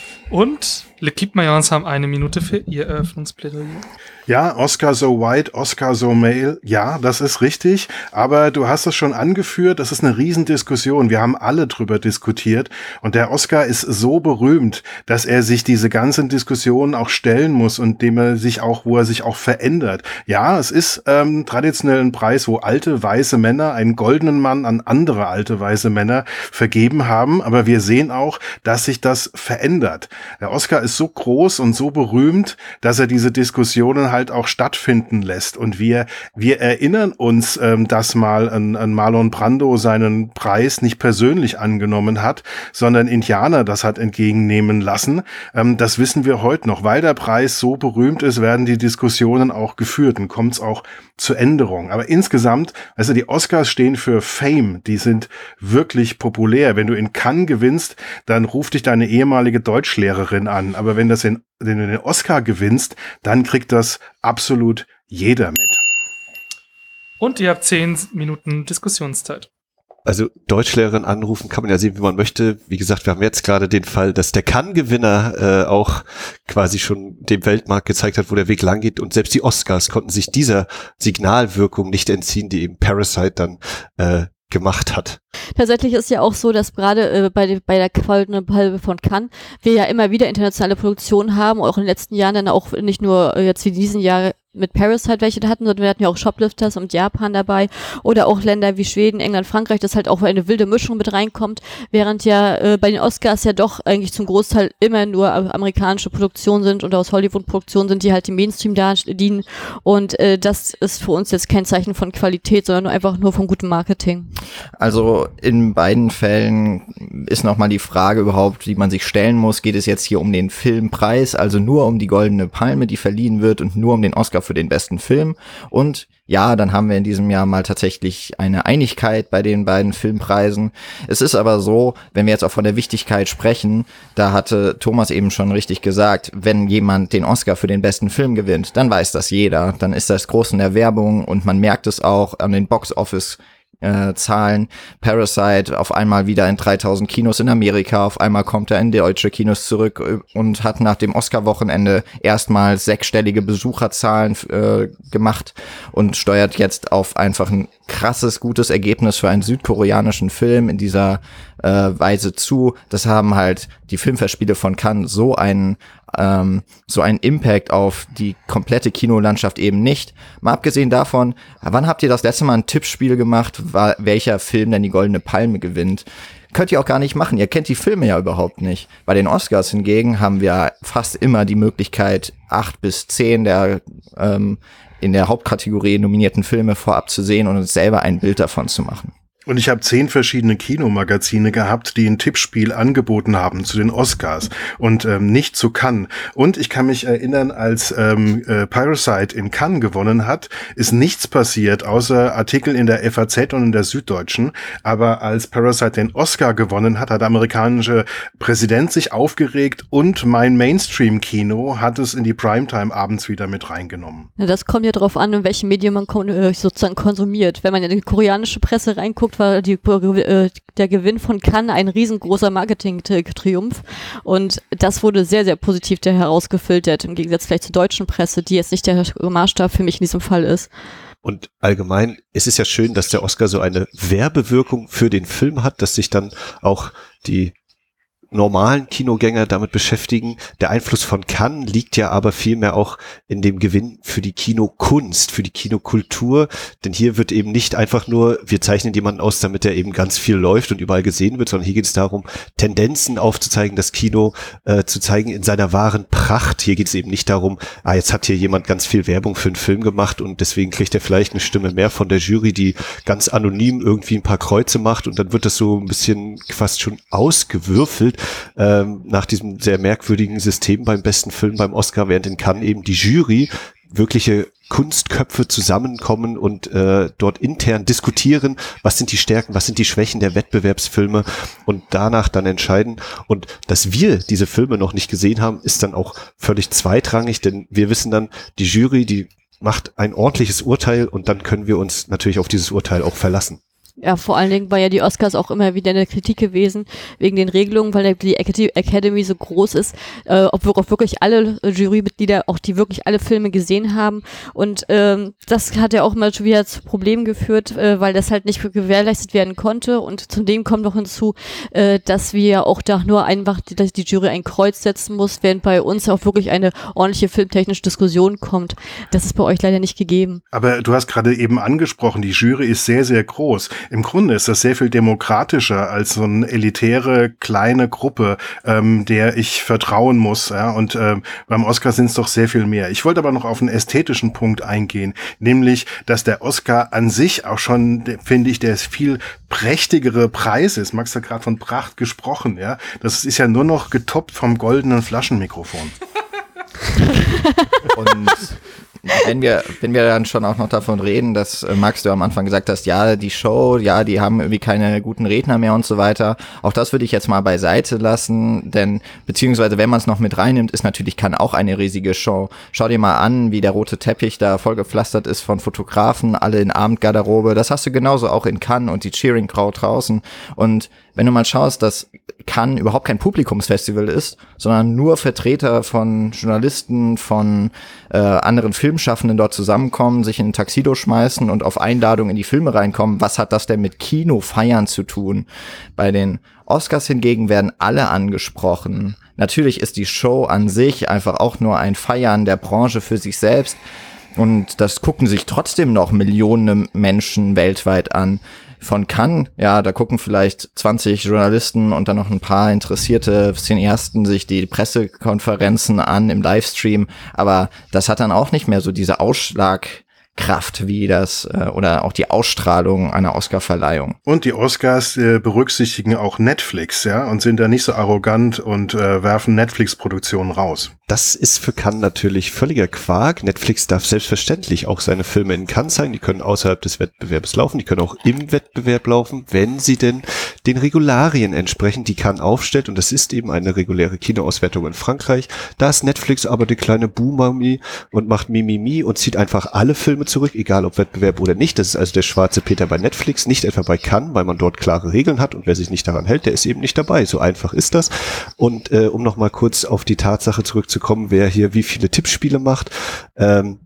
Und L'Equipe Mayence haben eine Minute für ihr Eröffnungsplädoyer. Ja, Oscar so white, Oscar so male, ja, das ist richtig, aber du hast es schon angeführt, das ist eine Riesendiskussion, wir haben alle drüber diskutiert und der Oscar ist so berühmt, dass er sich diese ganzen Diskussionen auch stellen muss und dem er sich auch, wo er sich auch verändert. Ja, es ist ähm, traditionell ein Preis, wo alte weiße Männer einen goldenen Mann an andere alte weiße Männer vergeben haben, aber wir sehen auch, dass sich das verändert. Der Oscar ist so groß und so berühmt, dass er diese Diskussionen halt auch stattfinden lässt. Und wir wir erinnern uns, ähm, dass mal ein, ein Marlon Brando seinen Preis nicht persönlich angenommen hat, sondern Indianer das hat entgegennehmen lassen. Ähm, das wissen wir heute noch. Weil der Preis so berühmt ist, werden die Diskussionen auch geführt und kommt es auch zu Änderungen. Aber insgesamt, also die Oscars stehen für Fame. Die sind wirklich populär. Wenn du in Cannes gewinnst, dann ruft dich deine ehemalige Deutschlehrerin an. Aber wenn das in, wenn du den Oscar gewinnst, dann kriegt das absolut jeder mit. Und ihr habt zehn Minuten Diskussionszeit. Also Deutschlehrerin anrufen kann man ja sehen, wie man möchte. Wie gesagt, wir haben jetzt gerade den Fall, dass der Cannes-Gewinner äh, auch quasi schon dem Weltmarkt gezeigt hat, wo der Weg lang geht. Und selbst die Oscars konnten sich dieser Signalwirkung nicht entziehen, die eben Parasite dann äh, gemacht hat. Tatsächlich ist ja auch so, dass gerade äh, bei, de, bei der Goldenen Palme von Cannes wir ja immer wieder internationale Produktionen haben, auch in den letzten Jahren dann auch nicht nur äh, jetzt wie diesen Jahr mit Parasite welche hatten, sondern wir hatten ja auch Shoplifters und Japan dabei oder auch Länder wie Schweden, England, Frankreich, das halt auch eine wilde Mischung mit reinkommt, während ja äh, bei den Oscars ja doch eigentlich zum Großteil immer nur amerikanische Produktionen sind und aus Hollywood-Produktionen sind, die halt dem Mainstream da dienen und äh, das ist für uns jetzt kein Zeichen von Qualität, sondern nur einfach nur von gutem Marketing. Also in beiden Fällen ist nochmal die Frage überhaupt, die man sich stellen muss, geht es jetzt hier um den Filmpreis, also nur um die Goldene Palme, die verliehen wird und nur um den Oscar für den besten Film und ja, dann haben wir in diesem Jahr mal tatsächlich eine Einigkeit bei den beiden Filmpreisen. Es ist aber so, wenn wir jetzt auch von der Wichtigkeit sprechen, da hatte Thomas eben schon richtig gesagt, wenn jemand den Oscar für den besten Film gewinnt, dann weiß das jeder. Dann ist das groß in der Werbung und man merkt es auch an den Box-Office Äh, Zahlen. Parasite auf einmal wieder in dreitausend Kinos in Amerika, auf einmal kommt er in deutsche Kinos zurück und hat nach dem Oscar-Wochenende erstmals sechsstellige Besucherzahlen äh, gemacht und steuert jetzt auf einfach ein krasses, gutes Ergebnis für einen südkoreanischen Film in dieser äh, Weise zu. Das haben halt die Filmfestspiele von Cannes so einen ähm, so einen Impact auf die komplette Kinolandschaft eben nicht. Mal abgesehen davon, wann habt ihr das letzte Mal ein Tippspiel gemacht, war, welcher Film denn die Goldene Palme gewinnt? Könnt ihr auch gar nicht machen. Ihr kennt die Filme ja überhaupt nicht. Bei den Oscars hingegen haben wir fast immer die Möglichkeit, acht bis zehn der ähm, in der Hauptkategorie nominierten Filme vorab zu sehen und uns selber ein Bild davon zu machen. Und ich habe zehn verschiedene Kinomagazine gehabt, die ein Tippspiel angeboten haben zu den Oscars und ähm, nicht zu Cannes. Und ich kann mich erinnern, als ähm, äh, Parasite in Cannes gewonnen hat, ist nichts passiert, außer Artikel in der F A Z und in der Süddeutschen. Aber als Parasite den Oscar gewonnen hat, hat der amerikanische Präsident sich aufgeregt und mein Mainstream-Kino hat es in die Primetime abends wieder mit reingenommen. Ja, das kommt ja darauf an, in welchem Medium man kon- äh, sozusagen konsumiert. Wenn man in die koreanische Presse reinguckt, war die, äh, der Gewinn von Cannes ein riesengroßer Marketing-Triumph und das wurde sehr, sehr positiv der herausgefiltert, im Gegensatz vielleicht zur deutschen Presse, die jetzt nicht der Maßstab für mich in diesem Fall ist. Und allgemein ist es ja schön, dass der Oscar so eine Werbewirkung für den Film hat, dass sich dann auch die normalen Kinogänger damit beschäftigen. Der Einfluss von Cannes liegt ja aber vielmehr auch in dem Gewinn für die Kinokunst, für die Kinokultur, denn hier wird eben nicht einfach nur, wir zeichnen jemanden aus, damit er eben ganz viel läuft und überall gesehen wird, sondern hier geht es darum, Tendenzen aufzuzeigen, das Kino äh, zu zeigen in seiner wahren Pracht. Hier geht es eben nicht darum, ah, jetzt hat hier jemand ganz viel Werbung für einen Film gemacht und deswegen kriegt er vielleicht eine Stimme mehr von der Jury, die ganz anonym irgendwie ein paar Kreuze macht und dann wird das so ein bisschen fast schon ausgewürfelt ähm, nach diesem sehr merkwürdigen System beim besten Film beim Oscar, während in Cannes eben die Jury wirkliche Kunstköpfe zusammenkommen und äh, dort intern diskutieren, was sind die Stärken, was sind die Schwächen der Wettbewerbsfilme und danach dann entscheiden. Und dass wir diese Filme noch nicht gesehen haben, ist dann auch völlig zweitrangig, denn wir wissen dann, die Jury, die macht ein ordentliches Urteil und dann können wir uns natürlich auf dieses Urteil auch verlassen. Ja, vor allen Dingen war ja die Oscars auch immer wieder in der Kritik gewesen, wegen den Regelungen, weil die Academy so groß ist, äh, ob auch wirklich alle Jurymitglieder auch die wirklich alle Filme gesehen haben. Und ähm, das hat ja auch immer schon wieder zu Problemen geführt, äh, weil das halt nicht gewährleistet werden konnte. Und zudem kommt noch hinzu, äh, dass wir auch da nur einfach, dass die Jury ein Kreuz setzen muss, während bei uns auch wirklich eine ordentliche filmtechnische Diskussion kommt. Das ist bei euch leider nicht gegeben. Aber du hast gerade eben angesprochen, die Jury ist sehr, sehr groß. Im Grunde ist das sehr viel demokratischer als so eine elitäre kleine Gruppe, ähm, der ich vertrauen muss. Ja? Und ähm, beim Oscar sind es doch sehr viel mehr. Ich wollte aber noch auf einen ästhetischen Punkt eingehen, nämlich, dass der Oscar an sich auch schon, finde ich, der viel prächtigere Preis ist. Max hat gerade von Pracht gesprochen. Ja, das ist ja nur noch getoppt vom goldenen Flaschenmikrofon. Und wenn wir, wenn wir dann schon auch noch davon reden, dass äh, Max, du am Anfang gesagt hast, ja, die Show, ja, die haben irgendwie keine guten Redner mehr und so weiter. Auch das würde ich jetzt mal beiseite lassen, denn beziehungsweise wenn man es noch mit reinnimmt, ist natürlich Cannes auch eine riesige Show. Schau dir mal an, wie der rote Teppich da vollgepflastert ist von Fotografen, alle in Abendgarderobe. Das hast du genauso auch in Cannes und die Cheering-Crowd draußen. Und wenn du mal schaust, dass Cannes überhaupt kein Publikumsfestival ist, sondern nur Vertreter von Journalisten, von äh, anderen Filmschaffenden dort zusammenkommen, sich in ein Tuxedo schmeißen und auf Einladung in die Filme reinkommen, was hat das denn mit Kinofeiern zu tun? Bei den Oscars hingegen werden alle angesprochen. Natürlich ist die Show an sich einfach auch nur ein Feiern der Branche für sich selbst und das gucken sich trotzdem noch Millionen Menschen weltweit an. Von Cannes, ja, da gucken vielleicht zwanzig Journalisten und dann noch ein paar interessierte Cineasten sich die Pressekonferenzen an im Livestream, aber das hat dann auch nicht mehr so diese Ausschlag Kraft wie das äh, oder auch die Ausstrahlung einer Oscarverleihung. Und die Oscars äh, berücksichtigen auch Netflix, ja, und sind da nicht so arrogant und äh, werfen Netflix-Produktionen raus. Das ist für Cannes natürlich völliger Quark. Netflix darf selbstverständlich auch seine Filme in Cannes zeigen. Die können außerhalb des Wettbewerbs laufen. Die können auch im Wettbewerb laufen, wenn sie denn den Regularien entsprechen, die Cannes aufstellt. Und das ist eben eine reguläre Kinoauswertung in Frankreich. Da ist Netflix aber die kleine Buhmami und macht Mimimi und zieht einfach alle Filme zurück, egal ob Wettbewerb oder nicht. Das ist also der schwarze Peter bei Netflix, nicht etwa bei Cannes, weil man dort klare Regeln hat. Und wer sich nicht daran hält, der ist eben nicht dabei. So einfach ist das. Und äh, um nochmal kurz auf die Tatsache zurückzukommen, kommen, wer hier wie viele Tippspiele macht. Ähm,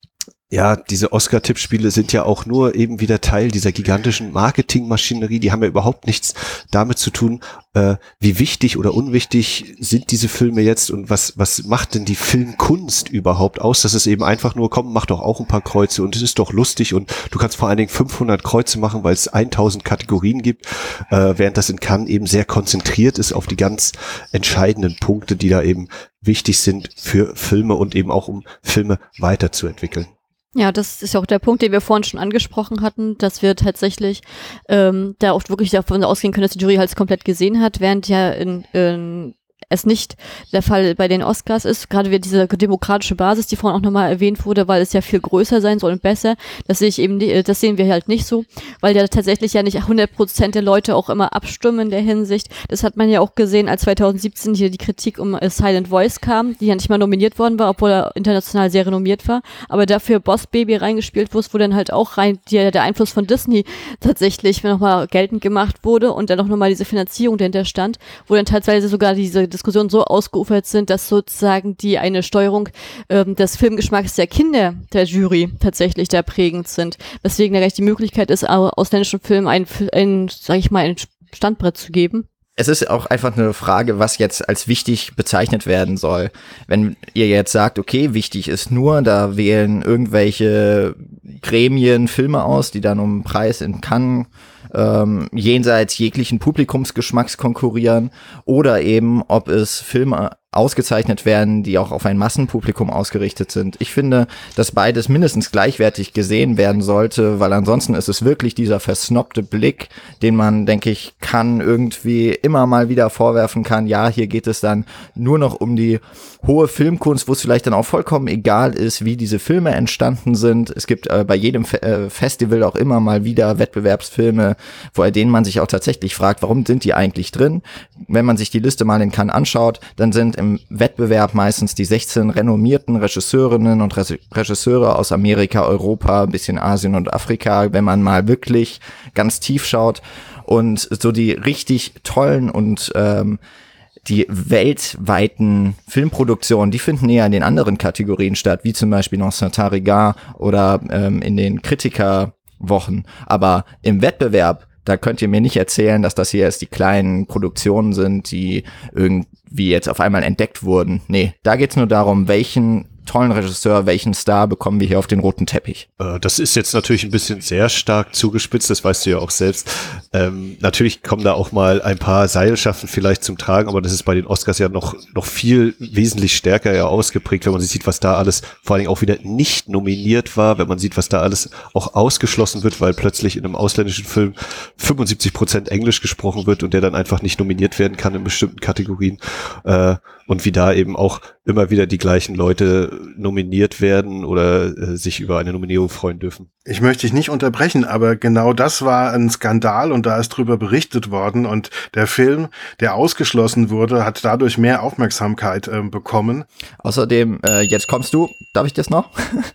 ja, diese Oscar-Tippspiele sind ja auch nur eben wieder Teil dieser gigantischen Marketingmaschinerie. Die haben ja überhaupt nichts damit zu tun, äh, wie wichtig oder unwichtig sind diese Filme jetzt und was was macht denn die Filmkunst überhaupt aus? Das ist eben einfach nur, komm, mach doch auch ein paar Kreuze und es ist doch lustig und du kannst vor allen Dingen fünfhundert Kreuze machen, weil es tausend Kategorien gibt, äh, während das in Cannes eben sehr konzentriert ist auf die ganz entscheidenden Punkte, die da eben wichtig sind für Filme und eben auch um Filme weiterzuentwickeln. Ja, das ist ja auch der Punkt, den wir vorhin schon angesprochen hatten, dass wir tatsächlich ähm, da oft wirklich davon ausgehen können, dass die Jury halt komplett gesehen hat, während ja in, in es nicht der Fall bei den Oscars ist, gerade wie diese demokratische Basis, die vorhin auch nochmal erwähnt wurde, weil es ja viel größer sein soll und besser, das sehe ich eben, das sehen wir halt nicht so, weil ja tatsächlich ja nicht hundert Prozent der Leute auch immer abstimmen in der Hinsicht. Das hat man ja auch gesehen, als zwanzig siebzehn hier die Kritik um Silent Voice kam, die ja nicht mal nominiert worden war, obwohl er international sehr renommiert war, aber dafür Boss Baby reingespielt wurde, wo dann halt auch rein die, der Einfluss von Disney tatsächlich nochmal geltend gemacht wurde und dann auch nochmal diese Finanzierung dahinter stand, wo dann teilweise sogar diese Diskussionen so ausgeufert sind, dass sozusagen die eine Steuerung ähm, des Filmgeschmacks der Kinder der Jury tatsächlich da prägend sind. Weswegen da gleich die Möglichkeit ist, ausländischen Filmen ein, ein sag ich mal, ein Standbrett zu geben. Es ist auch einfach eine Frage, was jetzt als wichtig bezeichnet werden soll. Wenn ihr jetzt sagt, okay, wichtig ist nur, da wählen irgendwelche Gremien Filme aus, die dann um einen Preis in Cannes ähm, jenseits jeglichen Publikumsgeschmacks konkurrieren, oder eben, ob es Filme ausgezeichnet werden, die auch auf ein Massenpublikum ausgerichtet sind. Ich finde, dass beides mindestens gleichwertig gesehen werden sollte, weil ansonsten ist es wirklich dieser versnobte Blick, den man, denke ich, kann irgendwie immer mal wieder vorwerfen kann. Ja, hier geht es dann nur noch um die hohe Filmkunst, wo es vielleicht dann auch vollkommen egal ist, wie diese Filme entstanden sind. Es gibt äh, bei jedem Fe- äh, Festival auch immer mal wieder Wettbewerbsfilme, vor denen man sich auch tatsächlich fragt, warum sind die eigentlich drin? Wenn man sich die Liste mal in Cannes anschaut, dann sind im Wettbewerb meistens die sechzehn renommierten Regisseurinnen und Re- Regisseure aus Amerika, Europa, ein bisschen Asien und Afrika, wenn man mal wirklich ganz tief schaut. Und so die richtig tollen und ähm, die weltweiten Filmproduktionen, die finden eher in den anderen Kategorien statt, wie zum Beispiel noch Saint-Regard oder ähm, in den Kritikerwochen. Aber im Wettbewerb, da könnt ihr mir nicht erzählen, dass das hier erst die kleinen Produktionen sind, die irgendwie jetzt auf einmal entdeckt wurden. Nee, da geht's nur darum, welchen tollen Regisseur, welchen Star bekommen wir hier auf den roten Teppich? Äh, das ist jetzt natürlich ein bisschen sehr stark zugespitzt, das weißt du ja auch selbst. Ähm, natürlich kommen da auch mal ein paar Seilschaften vielleicht zum Tragen, aber das ist bei den Oscars ja noch noch viel wesentlich stärker ja ausgeprägt, wenn man sieht, was da alles vor allen Dingen auch wieder nicht nominiert war, wenn man sieht, was da alles auch ausgeschlossen wird, weil plötzlich in einem ausländischen Film fünfundsiebzig Prozent Englisch gesprochen wird und der dann einfach nicht nominiert werden kann in bestimmten Kategorien. Äh, und wie da eben auch immer wieder die gleichen Leute nominiert werden oder äh, sich über eine Nominierung freuen dürfen. Ich möchte dich nicht unterbrechen, aber genau das war ein Skandal und da ist drüber berichtet worden und der Film, der ausgeschlossen wurde, hat dadurch mehr Aufmerksamkeit äh, bekommen. Außerdem, äh, jetzt kommst du, darf ich das noch?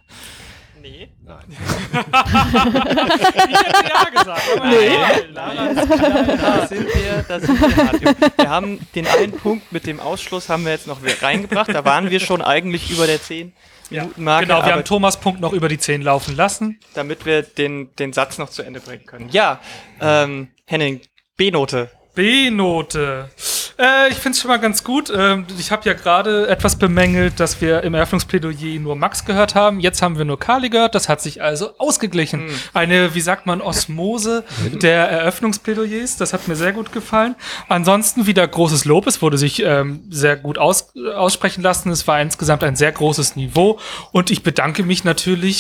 Nee. Nein. Ich hätte ja gesagt. Aber Nee. nein. Da sind wir, da sind wir, Martin. Wir haben den einen Punkt mit dem Ausschluss haben wir jetzt noch reingebracht. Da waren wir schon eigentlich über der zehn Minuten Marke. Genau, wir aber haben Thomas Punkt noch über die zehn laufen lassen. damit wir den, den Satz noch zu Ende bringen können. Ja, ähm, Henning, B-Note. B-Note. Äh, ich finde es schon mal ganz gut. Ähm, ich habe ja gerade etwas bemängelt, dass wir im Eröffnungsplädoyer nur Max gehört haben. Jetzt haben wir nur Carly gehört. Das hat sich also ausgeglichen. Mhm. Eine, wie sagt man, Osmose der Eröffnungsplädoyers. Das hat mir sehr gut gefallen. Ansonsten wieder großes Lob. Es wurde sich ähm, sehr gut aus, aussprechen lassen. Es war insgesamt ein sehr großes Niveau. Und ich bedanke mich natürlich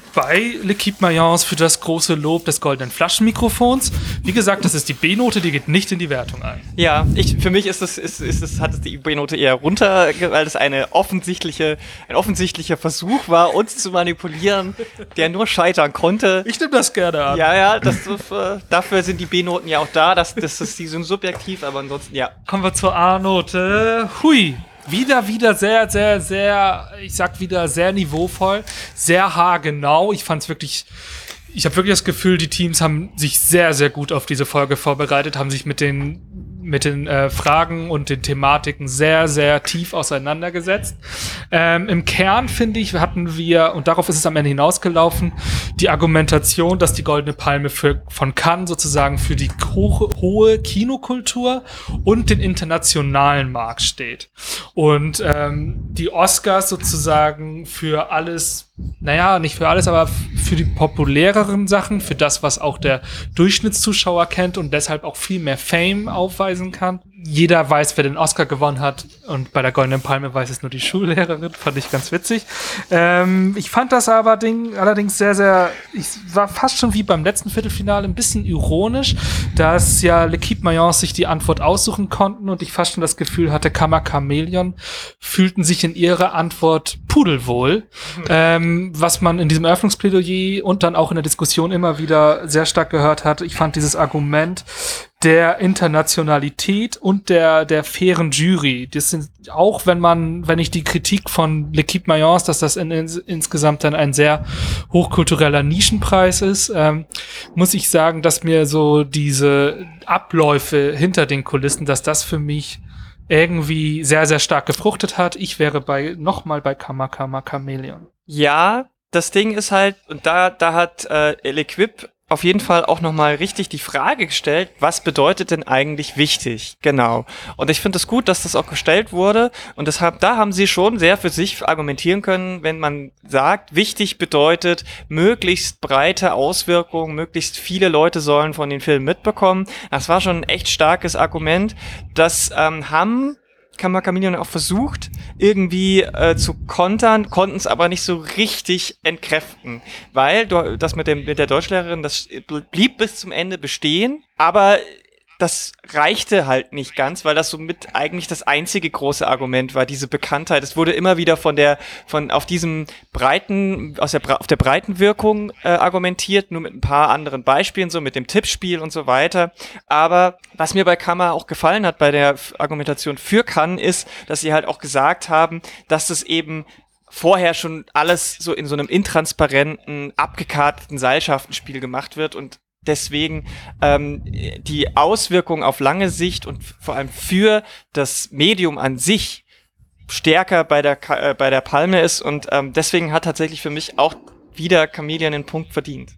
bei L'Équipe Mayence für das große Lob des goldenen Flaschenmikrofons. Wie gesagt, das ist die B-Note, die geht nicht in die Wertung ein. Ja, ich, für mich ist es, ist, ist es, hat es die B-Note eher runter, weil es eine offensichtliche, ein offensichtlicher Versuch war, uns zu manipulieren, der nur scheitern konnte. Ich nehme das gerne an. Ja, ja, das, äh, dafür sind die B-Noten ja auch da, das, das ist, die sind subjektiv, aber ansonsten, ja. Kommen wir zur A-Note. Hui. Wieder, wieder sehr, sehr, sehr, ich sag wieder sehr niveauvoll, sehr haargenau. Ich fand's wirklich, ich habe wirklich das Gefühl, die Teams haben sich sehr, sehr gut auf diese Folge vorbereitet, haben sich mit den mit den äh, Fragen und den Thematiken sehr, sehr tief auseinandergesetzt. Ähm, Im Kern, finde ich, hatten wir, und darauf ist es am Ende hinausgelaufen, die Argumentation, dass die Goldene Palme für, von Cannes sozusagen für die ho- hohe Kinokultur und den internationalen Markt steht. Und ähm, die Oscars sozusagen für alles, naja, nicht für alles, aber für die populäreren Sachen, für das, was auch der Durchschnittszuschauer kennt und deshalb auch viel mehr Fame aufweisen kann. Jeder weiß, wer den Oscar gewonnen hat, und bei der Goldenen Palme weiß es nur die Schullehrerin, fand ich ganz witzig. Ähm, ich fand das aber Ding allerdings sehr, sehr, ich war fast schon wie beim letzten Viertelfinale ein bisschen ironisch, dass ja L'Équipe Mayence sich die Antwort aussuchen konnten und ich fast schon das Gefühl hatte, Kammer Chameleon fühlten sich in ihrer Antwort pudelwohl, mhm. ähm, was man in diesem Eröffnungsplädoyer und dann auch in der Diskussion immer wieder sehr stark gehört hat. Ich fand dieses Argument der Internationalität und der der fairen Jury. Das sind auch, wenn man, wenn ich die Kritik von L'Équipe Mayence, dass das in, in, insgesamt dann ein sehr hochkultureller Nischenpreis ist, ähm, muss ich sagen, dass mir so diese Abläufe hinter den Kulissen, dass das für mich irgendwie sehr, sehr stark gefruchtet hat. Ich wäre bei nochmal bei Kammer Kammer Chameleon. Ja, das Ding ist halt, und da da hat äh, L'Équipe auf jeden Fall auch nochmal richtig die Frage gestellt, was bedeutet denn eigentlich wichtig? Genau. Und ich finde es gut, dass das auch gestellt wurde. Und deshalb, da haben sie schon sehr für sich argumentieren können, wenn man sagt, wichtig bedeutet möglichst breite Auswirkungen, möglichst viele Leute sollen von den Filmen mitbekommen. Das war schon ein echt starkes Argument. Das ähm, haben Kammer Chameleon auch versucht, irgendwie äh, zu kontern, konnten es aber nicht so richtig entkräften, weil du, das mit dem mit der Deutschlehrerin, das blieb bis zum Ende bestehen, aber das reichte halt nicht ganz, weil das somit eigentlich das einzige große Argument war, diese Bekanntheit. Es wurde immer wieder von der, von auf diesem breiten, aus der, auf der breiten Wirkung äh, argumentiert, nur mit ein paar anderen Beispielen, so mit dem Tippspiel und so weiter. Aber was mir bei Kammer auch gefallen hat, bei der Argumentation für Cannes, ist, dass sie halt auch gesagt haben, dass es eben vorher schon alles so in so einem intransparenten, abgekarteten Seilschaftenspiel gemacht wird und deswegen ähm, die Auswirkungen auf lange Sicht und vor allem für das Medium an sich stärker bei der äh, bei der Palme ist und ähm, deswegen hat tatsächlich für mich auch wieder Chameleon den Punkt verdient.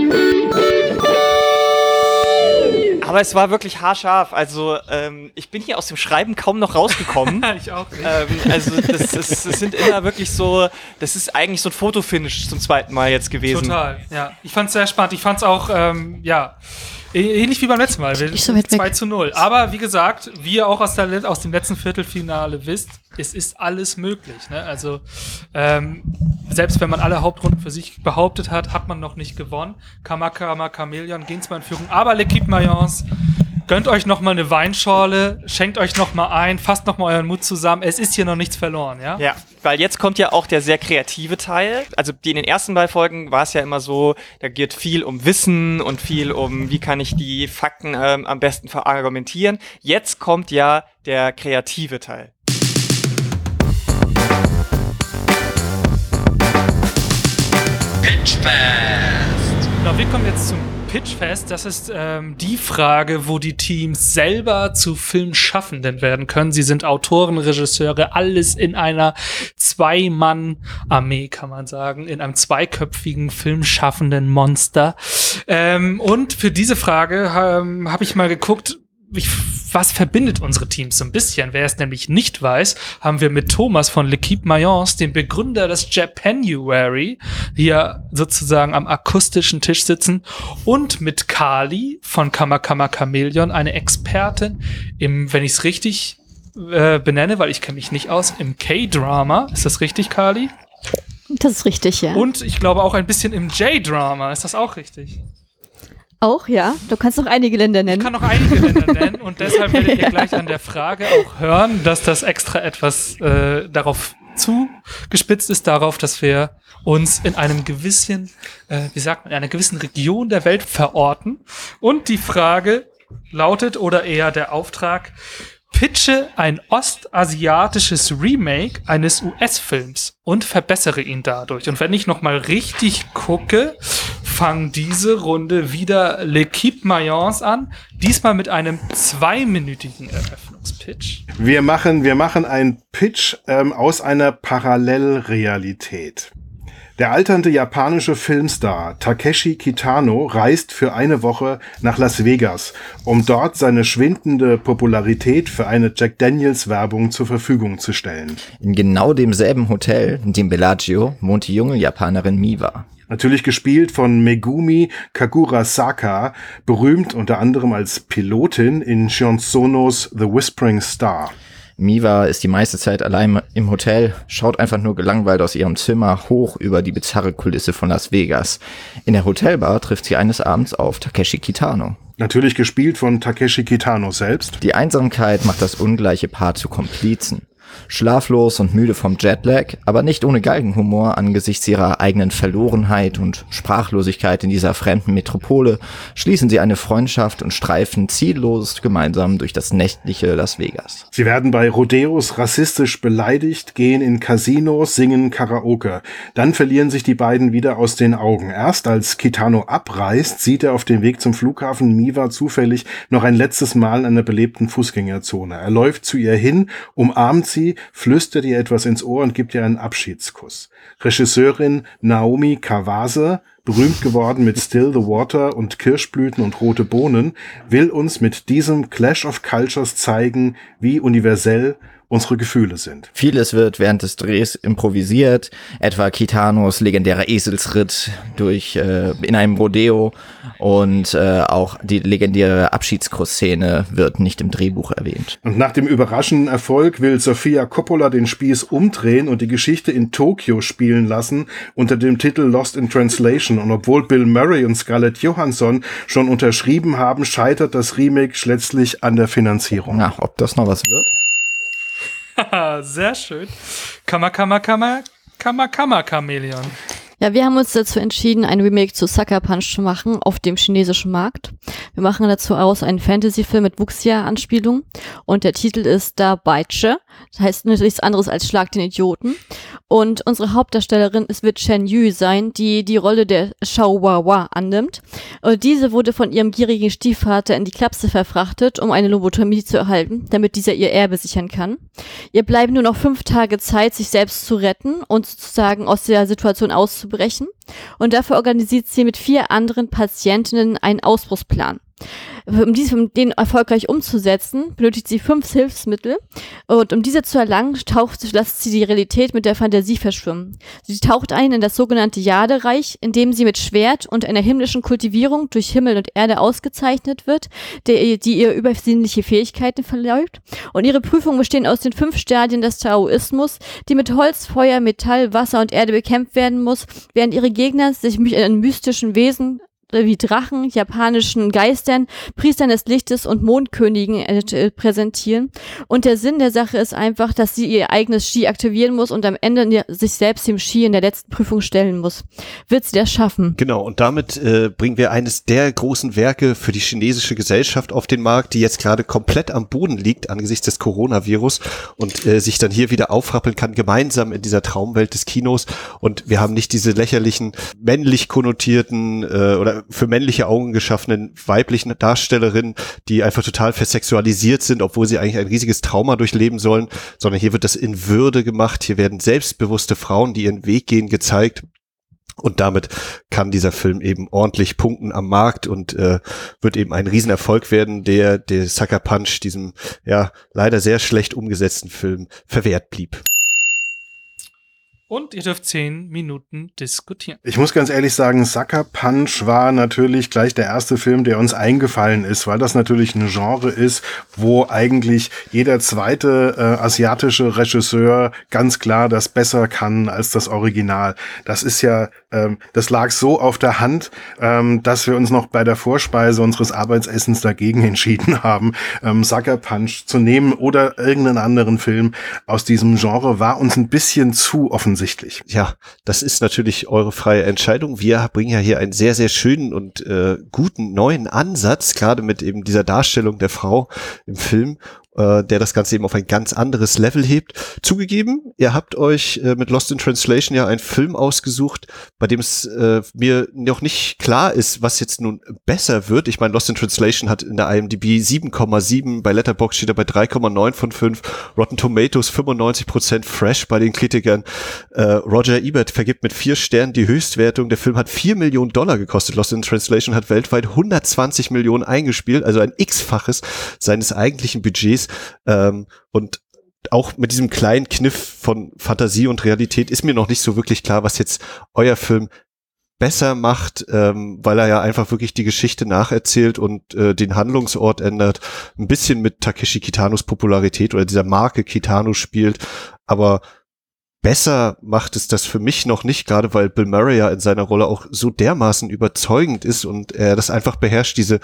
Aber es war wirklich haarscharf. Also ähm, ich bin hier aus dem Schreiben kaum noch rausgekommen. Ich auch nicht. Ähm, also das, das, das sind immer wirklich so, das ist eigentlich so ein Fotofinish zum zweiten Mal jetzt gewesen. Total, ja. Ich fand's sehr spannend. Ich fand's auch, ähm, ja, ähnlich wie beim letzten Mal. Wir Ich so weit weg. zwei zu null. Aber wie gesagt, wie ihr auch aus, der, aus dem letzten Viertelfinale wisst, es ist alles möglich. Ne? Also ähm, selbst wenn man alle Hauptrunden für sich behauptet hat, hat man noch nicht gewonnen. Kammer Kammer Chameleon gehen zwar in Führung, aber L'Équipe Mayence, gönnt euch noch mal eine Weinschorle, schenkt euch noch mal ein, fasst noch mal euren Mut zusammen. Es ist hier noch nichts verloren, ja? Ja, weil jetzt kommt ja auch der sehr kreative Teil. Also die in den ersten beiden Folgen war es ja immer so, da geht viel um Wissen und viel um, wie kann ich die Fakten ähm, am besten verargumentieren. Jetzt kommt ja der kreative Teil. Pitchfest. Genau, wir kommen jetzt zum Pitchfest. Das ist ähm, die Frage, wo die Teams selber zu Filmschaffenden werden können. Sie sind Autoren, Regisseure, alles in einer Zwei-Mann-Armee, kann man sagen, in einem zweiköpfigen filmschaffenden Monster. Ähm, und für diese Frage ähm, habe ich mal geguckt, Ich, was verbindet unsere Teams so ein bisschen? Wer es nämlich nicht weiß, haben wir mit Thomas von L'Équipe Mayence, dem Begründer des Japanuary, hier sozusagen am akustischen Tisch sitzen, und mit Kali von Kammer Kammer Chameleon, eine Expertin im, wenn ich es richtig äh, benenne, weil ich kenne mich nicht aus, im K-Drama. Ist das richtig, Kali? Das ist richtig, ja. Und ich glaube auch ein bisschen im J-Drama. Ist das auch richtig? Auch, ja. Du kannst noch einige Länder nennen. Ich kann noch einige Länder nennen und deshalb werdet ihr gleich an der Frage auch hören, dass das extra etwas äh, darauf zugespitzt ist, darauf, dass wir uns in einem gewissen, äh, wie sagt man, in einer gewissen Region der Welt verorten. Und die Frage lautet, oder eher der Auftrag, pitche ein ostasiatisches Remake eines U S-Films und verbessere ihn dadurch. Und wenn ich nochmal richtig gucke, fangen diese Runde wieder L'Equipe Mayence an, diesmal mit einem zweiminütigen Eröffnungspitch. Wir machen, wir machen einen Pitch ähm, aus einer Parallelrealität. Der alternde japanische Filmstar Takeshi Kitano reist für eine Woche nach Las Vegas, um dort seine schwindende Popularität für eine Jack Daniels Werbung zur Verfügung zu stellen. In genau demselben Hotel, dem Bellagio, wohnt die junge Japanerin Miwa. Natürlich gespielt von Megumi Kagurasaka, berühmt unter anderem als Pilotin in Shion Sonos The Whispering Star. Miwa ist die meiste Zeit allein im Hotel, schaut einfach nur gelangweilt aus ihrem Zimmer hoch über die bizarre Kulisse von Las Vegas. In der Hotelbar trifft sie eines Abends auf Takeshi Kitano. Natürlich gespielt von Takeshi Kitano selbst. Die Einsamkeit macht das ungleiche Paar zu Komplizen. Schlaflos und müde vom Jetlag, aber nicht ohne Galgenhumor angesichts ihrer eigenen Verlorenheit und Sprachlosigkeit in dieser fremden Metropole, schließen sie eine Freundschaft und streifen ziellos gemeinsam durch das nächtliche Las Vegas. Sie werden bei Rodeos rassistisch beleidigt, gehen in Casinos, singen Karaoke. Dann verlieren sich die beiden wieder aus den Augen. Erst als Kitano abreist, sieht er auf dem Weg zum Flughafen Miwa zufällig noch ein letztes Mal in einer belebten Fußgängerzone. Er läuft zu ihr hin, umarmt sie, flüstert ihr etwas ins Ohr und gibt ihr einen Abschiedskuss. Regisseurin Naomi Kawase, berühmt geworden mit Still the Water und Kirschblüten und rote Bohnen, will uns mit diesem Clash of Cultures zeigen, wie universell unsere Gefühle sind. Vieles wird während des Drehs improvisiert, etwa Kitanos legendärer Eselsritt durch äh, in einem Rodeo und äh, auch die legendäre Abschiedskussszene wird nicht im Drehbuch erwähnt. Und nach dem überraschenden Erfolg will Sofia Coppola den Spieß umdrehen und die Geschichte in Tokio spielen lassen unter dem Titel Lost in Translation. Und obwohl Bill Murray und Scarlett Johansson schon unterschrieben haben, scheitert das Remake letztlich an der Finanzierung. Na, ob das noch was wird? Sehr schön. Kammer, Kammer, Kammer, Kammer, Kammer, Chamäleon. Ja, wir haben uns dazu entschieden, ein Remake zu Sucker Punch zu machen auf dem chinesischen Markt. Wir machen dazu aus einen Fantasy-Film mit Wuxia-Anspielung und der Titel ist Da Baiche. Das heißt natürlich nichts anderes als Schlag den Idioten. Und unsere Hauptdarstellerin, es wird Chen Yu sein, die die Rolle der Shao Wawa annimmt. Und diese wurde von ihrem gierigen Stiefvater in die Klapse verfrachtet, um eine Lobotomie zu erhalten, damit dieser ihr Erbe sichern kann. Ihr bleiben nur noch fünf Tage Zeit, sich selbst zu retten und sozusagen aus der Situation auszubrechen. Und dafür organisiert sie mit vier anderen Patientinnen einen Ausbruchsplan. Um diesen den erfolgreich umzusetzen, benötigt sie fünf Hilfsmittel und um diese zu erlangen, taucht, lässt sie die Realität mit der Fantasie verschwimmen. Sie taucht ein in das sogenannte Jadereich, in dem sie mit Schwert und einer himmlischen Kultivierung durch Himmel und Erde ausgezeichnet wird, die, die ihr übersinnliche Fähigkeiten verleiht. Und ihre Prüfungen bestehen aus den fünf Stadien des Taoismus, die mit Holz, Feuer, Metall, Wasser und Erde bekämpft werden muss, während ihre Gegner sich in mystischen Wesen wie Drachen, japanischen Geistern, Priestern des Lichtes und Mondkönigen äh, präsentieren. Und der Sinn der Sache ist einfach, dass sie ihr eigenes Qi aktivieren muss und am Ende sich selbst dem Qi in der letzten Prüfung stellen muss. Wird sie das schaffen? Genau, und damit äh, bringen wir eines der großen Werke für die chinesische Gesellschaft auf den Markt, die jetzt gerade komplett am Boden liegt angesichts des Coronavirus und äh, sich dann hier wieder aufrappeln kann, gemeinsam in dieser Traumwelt des Kinos. Und wir haben nicht diese lächerlichen, männlich konnotierten äh, oder für männliche Augen geschaffenen weiblichen Darstellerinnen, die einfach total versexualisiert sind, obwohl sie eigentlich ein riesiges Trauma durchleben sollen, sondern hier wird das in Würde gemacht. Hier werden selbstbewusste Frauen, die ihren Weg gehen, gezeigt. Und damit kann dieser Film eben ordentlich punkten am Markt und äh, wird eben ein Riesenerfolg werden, der der Sucker Punch, diesem ja leider sehr schlecht umgesetzten Film, verwehrt blieb. Und ihr dürft zehn Minuten diskutieren. Ich muss ganz ehrlich sagen, Sucker Punch war natürlich gleich der erste Film, der uns eingefallen ist, weil das natürlich ein Genre ist, wo eigentlich jeder zweite äh, asiatische Regisseur ganz klar das besser kann als das Original. Das ist ja, ähm, das lag so auf der Hand, ähm, dass wir uns noch bei der Vorspeise unseres Arbeitsessens dagegen entschieden haben, ähm, Sucker Punch zu nehmen oder irgendeinen anderen Film aus diesem Genre. War uns ein bisschen zu offensichtlich. Ja, das ist natürlich eure freie Entscheidung. Wir bringen ja hier einen sehr, sehr schönen und äh, guten neuen Ansatz, gerade mit eben dieser Darstellung der Frau im Film, äh, der das Ganze eben auf ein ganz anderes Level hebt. Zugegeben, ihr habt euch äh, mit Lost in Translation ja einen Film ausgesucht, bei dem es äh, mir noch nicht klar ist, was jetzt nun besser wird. Ich meine, Lost in Translation hat in der I M D B sieben Komma sieben, bei Letterboxd steht er bei drei Komma neun von fünf, Rotten Tomatoes fünfundneunzig Prozent fresh bei den Kritikern. Äh, Roger Ebert vergibt mit vier Sternen die Höchstwertung. Der Film hat vier Millionen Dollar gekostet. Lost in Translation hat weltweit hundertzwanzig Millionen eingespielt, also ein X-faches seines eigentlichen Budgets. Ähm, und auch mit diesem kleinen Kniff von Fantasie und Realität ist mir noch nicht so wirklich klar, was jetzt euer Film besser macht, ähm, weil er ja einfach wirklich die Geschichte nacherzählt und äh, den Handlungsort ändert, ein bisschen mit Takeshi Kitanos Popularität oder dieser Marke Kitano spielt, aber besser macht es das für mich noch nicht, gerade weil Bill Murray ja in seiner Rolle auch so dermaßen überzeugend ist und er das einfach beherrscht, diese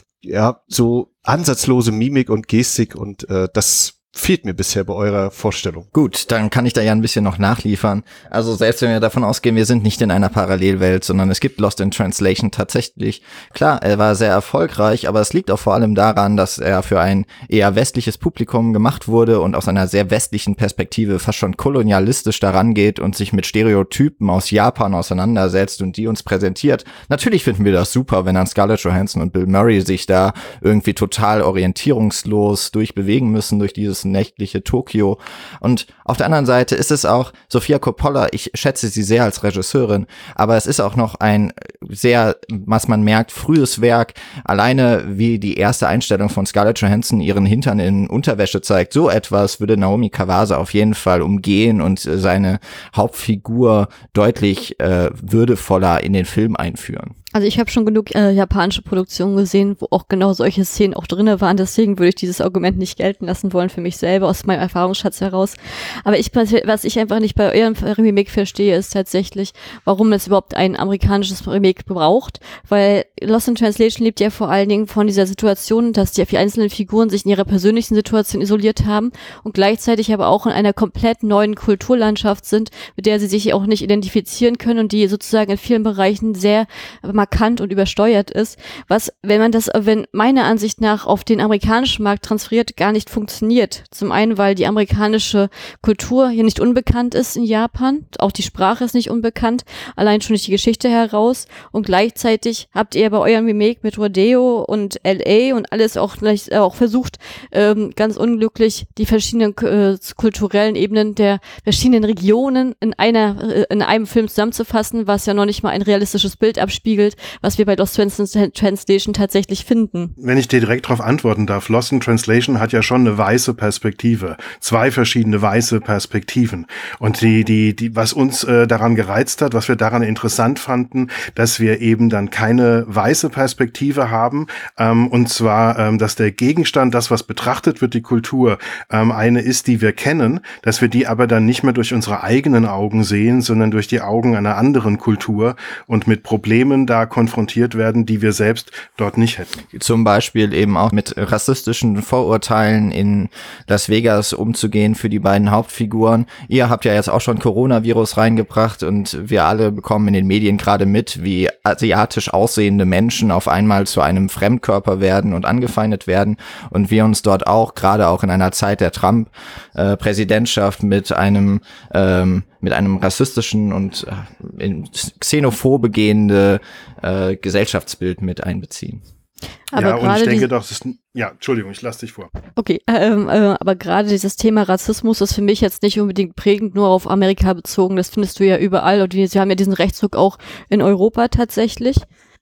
ja so ansatzlose Mimik und Gestik, und äh, das fehlt mir bisher bei eurer Vorstellung. Gut, dann kann ich da ja ein bisschen noch nachliefern. Also selbst wenn wir davon ausgehen, wir sind nicht in einer Parallelwelt, sondern es gibt Lost in Translation tatsächlich. Klar, er war sehr erfolgreich, aber es liegt auch vor allem daran, dass er für ein eher westliches Publikum gemacht wurde und aus einer sehr westlichen Perspektive fast schon kolonialistisch daran geht und sich mit Stereotypen aus Japan auseinandersetzt und die uns präsentiert. Natürlich finden wir das super, wenn dann Scarlett Johansson und Bill Murray sich da irgendwie total orientierungslos durchbewegen müssen durch dieses nächtliche Tokio. Und auf der anderen Seite ist es auch Sofia Coppola, ich schätze sie sehr als Regisseurin, aber es ist auch noch ein sehr, was man merkt, frühes Werk. Alleine wie die erste Einstellung von Scarlett Johansson ihren Hintern in Unterwäsche zeigt, so etwas würde Naomi Kawase auf jeden Fall umgehen und seine Hauptfigur deutlich äh, würdevoller in den Film einführen. Also ich habe schon genug äh, japanische Produktionen gesehen, wo auch genau solche Szenen auch drinne waren. Deswegen würde ich dieses Argument nicht gelten lassen wollen für mich selber, aus meinem Erfahrungsschatz heraus. Aber ich, was ich einfach nicht bei eurem Remake verstehe, ist tatsächlich, warum es überhaupt ein amerikanisches Remake braucht. Weil Lost in Translation lebt ja vor allen Dingen von dieser Situation, dass die einzelnen Figuren sich in ihrer persönlichen Situation isoliert haben und gleichzeitig aber auch in einer komplett neuen Kulturlandschaft sind, mit der sie sich auch nicht identifizieren können und die sozusagen in vielen Bereichen sehr markant und übersteuert ist, was, wenn man das, wenn meiner Ansicht nach auf den amerikanischen Markt transferiert, gar nicht funktioniert. Zum einen, weil die amerikanische Kultur hier nicht unbekannt ist in Japan, auch die Sprache ist nicht unbekannt, allein schon durch die Geschichte heraus, und gleichzeitig habt ihr bei eurem Remake mit Rodeo und L A und alles auch, auch versucht, ähm, ganz unglücklich die verschiedenen äh, kulturellen Ebenen der verschiedenen Regionen in einer, äh, in einem Film zusammenzufassen, was ja noch nicht mal ein realistisches Bild abspiegelt, was wir bei Lost in Translation tatsächlich finden. Wenn ich dir direkt darauf antworten darf, Lost in Translation hat ja schon eine weiße Perspektive, zwei verschiedene weiße Perspektiven. Und die, die, die, was uns äh, daran gereizt hat, was wir daran interessant fanden, dass wir eben dann keine weiße Perspektive haben, ähm, und zwar, ähm, dass der Gegenstand, das, was betrachtet wird, die Kultur, ähm, eine ist, die wir kennen, dass wir die aber dann nicht mehr durch unsere eigenen Augen sehen, sondern durch die Augen einer anderen Kultur und mit Problemen da konfrontiert werden, die wir selbst dort nicht hätten. Zum Beispiel eben auch mit rassistischen Vorurteilen in Las Vegas umzugehen für die beiden Hauptfiguren. Ihr habt ja jetzt auch schon Coronavirus reingebracht und wir alle bekommen in den Medien gerade mit, wie asiatisch aussehende Menschen auf einmal zu einem Fremdkörper werden und angefeindet werden, und wir uns dort auch, gerade auch in einer Zeit der Trump-Präsidentschaft, mit einem ähm, mit einem rassistischen und äh, xenophobe gehende äh, Gesellschaftsbild mit einbeziehen. Aber ja, und ich denke die, doch, das ist, ja, Entschuldigung, ich lasse dich vor. Okay, ähm, äh, aber gerade dieses Thema Rassismus ist für mich jetzt nicht unbedingt prägend nur auf Amerika bezogen. Das findest du ja überall, und wir haben ja diesen Rechtsruck auch in Europa tatsächlich.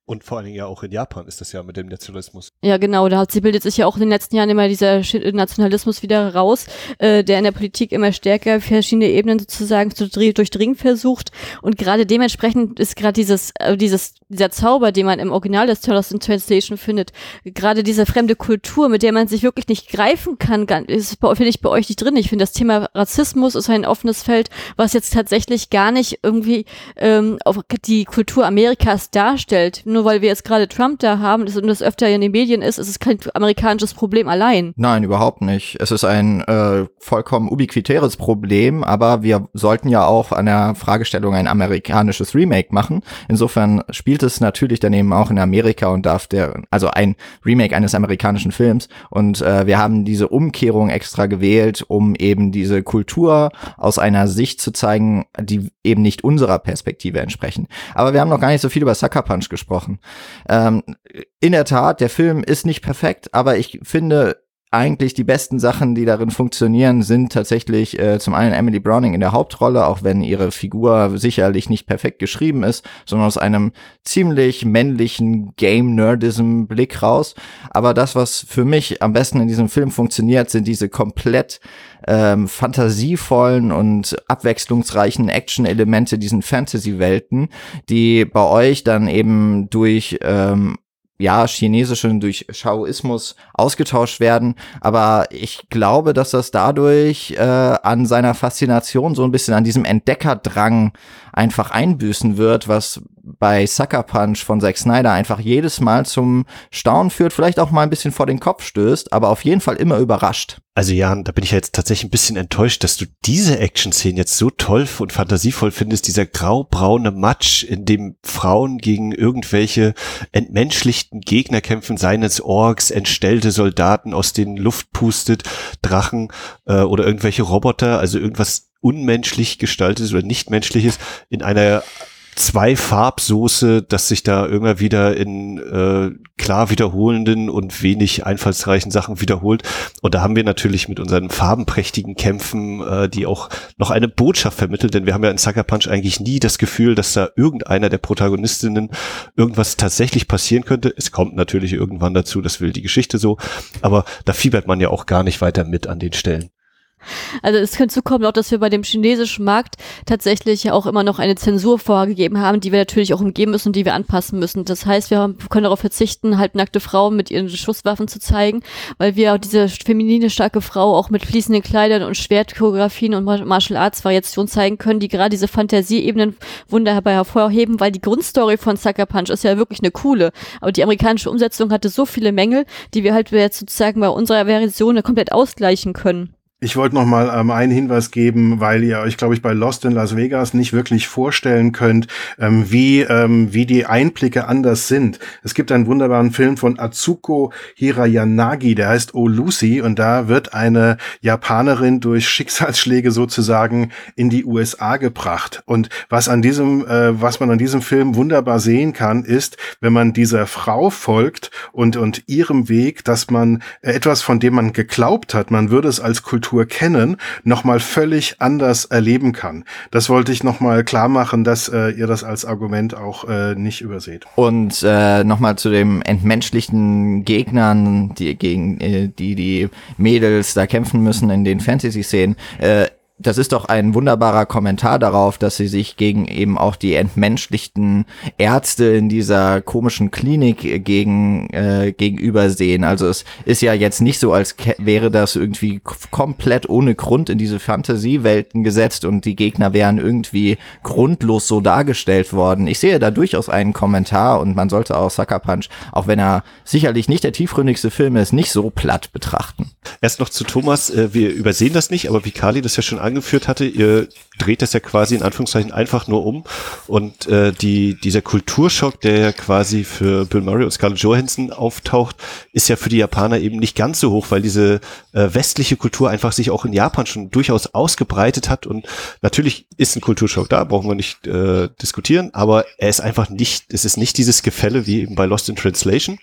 Und vor allen Dingen ja auch in Japan ist das ja mit dem Nationalismus. Ja, genau, da hat, sie bildet sich ja auch in den letzten Jahren immer dieser Nationalismus wieder raus, äh, der in der Politik immer stärker verschiedene Ebenen sozusagen zu durchdringen versucht. Und gerade dementsprechend ist gerade dieses, äh, dieses, dieser Zauber, den man im Original des Lost in Translation findet, gerade diese fremde Kultur, mit der man sich wirklich nicht greifen kann, ist, finde ich, bei euch nicht drin. Ich finde, das Thema Rassismus ist ein offenes Feld, was jetzt tatsächlich gar nicht irgendwie ähm, auf die Kultur Amerikas darstellt. Nur weil wir jetzt gerade Trump da haben und das öfter in den Medien ist, ist es kein amerikanisches Problem allein. Nein, überhaupt nicht. Es ist ein äh, vollkommen ubiquitäres Problem, aber wir sollten ja auch an der Fragestellung ein amerikanisches Remake machen. Insofern spielt es natürlich daneben auch in Amerika und darf der, also ein Remake eines amerikanischen Films. Und äh, wir haben diese Umkehrung extra gewählt, um eben diese Kultur aus einer Sicht zu zeigen, die eben nicht unserer Perspektive entsprechen. Aber wir haben noch gar nicht so viel über Sucker Punch gesprochen. Ähm, in der Tat, der Film ist nicht perfekt, aber ich finde eigentlich die besten Sachen, die darin funktionieren, sind tatsächlich äh, zum einen Emily Browning in der Hauptrolle, auch wenn ihre Figur sicherlich nicht perfekt geschrieben ist, sondern aus einem ziemlich männlichen Game-Nerdism-Blick raus. Aber das, was für mich am besten in diesem Film funktioniert, sind diese komplett ähm, fantasievollen und abwechslungsreichen Action-Elemente, diesen Fantasy-Welten, die bei euch dann eben durch ähm, ja, chinesischen durch Shaoismus ausgetauscht werden, aber ich glaube, dass das dadurch äh, an seiner Faszination so ein bisschen an diesem Entdeckerdrang einfach einbüßen wird, was bei Sucker Punch von Zack Snyder einfach jedes Mal zum Staunen führt, vielleicht auch mal ein bisschen vor den Kopf stößt, aber auf jeden Fall immer überrascht. Also Jan, da bin ich ja jetzt tatsächlich ein bisschen enttäuscht, dass du diese Action-Szenen jetzt so toll und fantasievoll findest, dieser graubraune Matsch, in dem Frauen gegen irgendwelche entmenschlichten Gegner kämpfen, seien es Orks, entstellte Soldaten, aus denen Luft pustet, Drachen äh, oder irgendwelche Roboter, also irgendwas unmenschlich gestaltetes oder nichtmenschliches in einer zwei Farbsoße, das sich da irgendwann wieder in äh, klar wiederholenden und wenig einfallsreichen Sachen wiederholt. Und da haben wir natürlich mit unseren farbenprächtigen Kämpfen, äh, die auch noch eine Botschaft vermitteln, denn wir haben ja in Sucker Punch eigentlich nie das Gefühl, dass da irgendeiner der Protagonistinnen irgendwas tatsächlich passieren könnte. Es kommt natürlich irgendwann dazu, das will die Geschichte so, aber da fiebert man ja auch gar nicht weiter mit an den Stellen. Also es könnte zukommen auch, dass wir bei dem chinesischen Markt tatsächlich ja auch immer noch eine Zensur vorgegeben haben, die wir natürlich auch umgehen müssen und die wir anpassen müssen. Das heißt, wir können darauf verzichten, halbnackte Frauen mit ihren Schusswaffen zu zeigen, weil wir auch diese feminine, starke Frau auch mit fließenden Kleidern und Schwertchoreografien und Martial Arts Variationen zeigen können, die gerade diese Fantasieebenen wunderbar hervorheben, weil die Grundstory von Sucker Punch ist ja wirklich eine coole, aber die amerikanische Umsetzung hatte so viele Mängel, die wir halt jetzt sozusagen bei unserer Version komplett ausgleichen können. Ich wollte noch mal ähm, einen Hinweis geben, weil ihr euch, glaube ich, bei Lost in Las Vegas nicht wirklich vorstellen könnt, ähm, wie ähm, wie die Einblicke anders sind. Es gibt einen wunderbaren Film von Atsuko Hirayanagi, der heißt Oh Lucy, und da wird eine Japanerin durch Schicksalsschläge sozusagen in die U S A gebracht. Und was an diesem, äh, was man an diesem Film wunderbar sehen kann, ist, wenn man dieser Frau folgt und und ihrem Weg, dass man äh, etwas, von dem man geglaubt hat, man würde es als Kultur kennen, nochmal völlig anders erleben kann. Das wollte ich nochmal klar machen, dass äh, ihr das als Argument auch äh, nicht überseht. Und äh, nochmal zu dem entmenschlichten Gegnern, die gegen äh, die die Mädels da kämpfen müssen in den Fantasy-Szenen. Äh, Das ist doch ein wunderbarer Kommentar darauf, dass sie sich gegen eben auch die entmenschlichten Ärzte in dieser komischen Klinik gegen äh, gegenüber sehen. Also es ist ja jetzt nicht so, als wäre das irgendwie komplett ohne Grund in diese Fantasiewelten gesetzt und die Gegner wären irgendwie grundlos so dargestellt worden. Ich sehe da durchaus einen Kommentar und man sollte auch Sucker Punch, auch wenn er sicherlich nicht der tiefgründigste Film ist, nicht so platt betrachten. Erst noch zu Thomas, äh, wir übersehen das nicht, aber wie Kali das ja schon angeführt hatte, ihr dreht das ja quasi in Anführungszeichen einfach nur um und äh, die dieser Kulturschock, der ja quasi für Bill Murray und Scarlett Johansson auftaucht, ist ja für die Japaner eben nicht ganz so hoch, weil diese äh, westliche Kultur einfach sich auch in Japan schon durchaus ausgebreitet hat und natürlich ist ein Kulturschock da, brauchen wir nicht äh, diskutieren, aber er ist einfach nicht, es ist nicht dieses Gefälle wie eben bei Lost in Translation.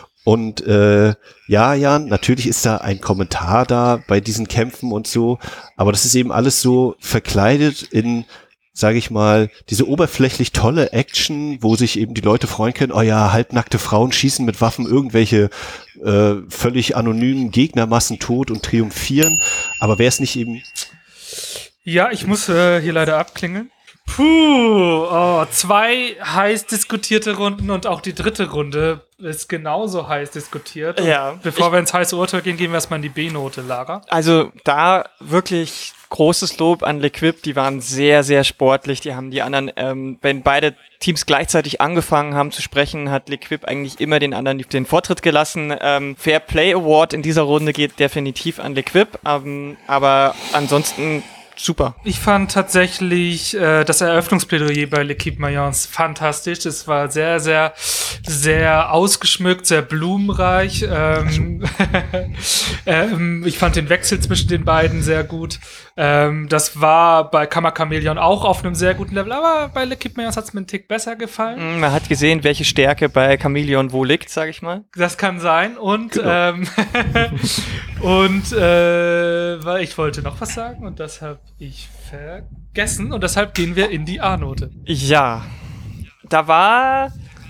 Und äh, ja, Jan, natürlich ist da ein Kommentar da bei diesen Kämpfen und so, aber das ist eben alles so verkleidet in sage ich mal, diese oberflächlich tolle Action, wo sich eben die Leute freuen können, oh ja, halbnackte Frauen schießen mit Waffen irgendwelche äh, völlig anonymen Gegnermassen tot und triumphieren. Aber wäre es nicht eben... Ja, ich muss äh, hier leider abklingeln. Puh, oh, zwei heiß diskutierte Runden und auch die dritte Runde ist genauso heiß diskutiert. Und Ja. bevor Ich- wir ins heiße Urteil gehen, gehen wir erstmal in die B-Note, Lara. Also da wirklich großes Lob an L'Equipe, die waren sehr, sehr sportlich, die haben die anderen, ähm, wenn beide Teams gleichzeitig angefangen haben zu sprechen, hat L'Equipe eigentlich immer den anderen den Vortritt gelassen. Ähm, Fair Play Award in dieser Runde geht definitiv an L'Equipe, ähm, aber ansonsten super. Ich fand tatsächlich äh, das Eröffnungsplädoyer bei L'Equipe Mayence fantastisch. Es war sehr, sehr, sehr ausgeschmückt, sehr blumenreich. Ähm, ähm, ich fand den Wechsel zwischen den beiden sehr gut. Ähm, das war bei Kammerchamäleon auch auf einem sehr guten Level, aber bei L'Equipe Mayence hat es mir einen Tick besser gefallen. Mm, Man hat gesehen, welche Stärke bei Chameleon wo liegt, sag ich mal. Das kann sein. Und, Genau. ähm, und äh, weil ich wollte noch was sagen und das habe ich vergessen. Und deshalb gehen wir in die A-Note. Ja, da war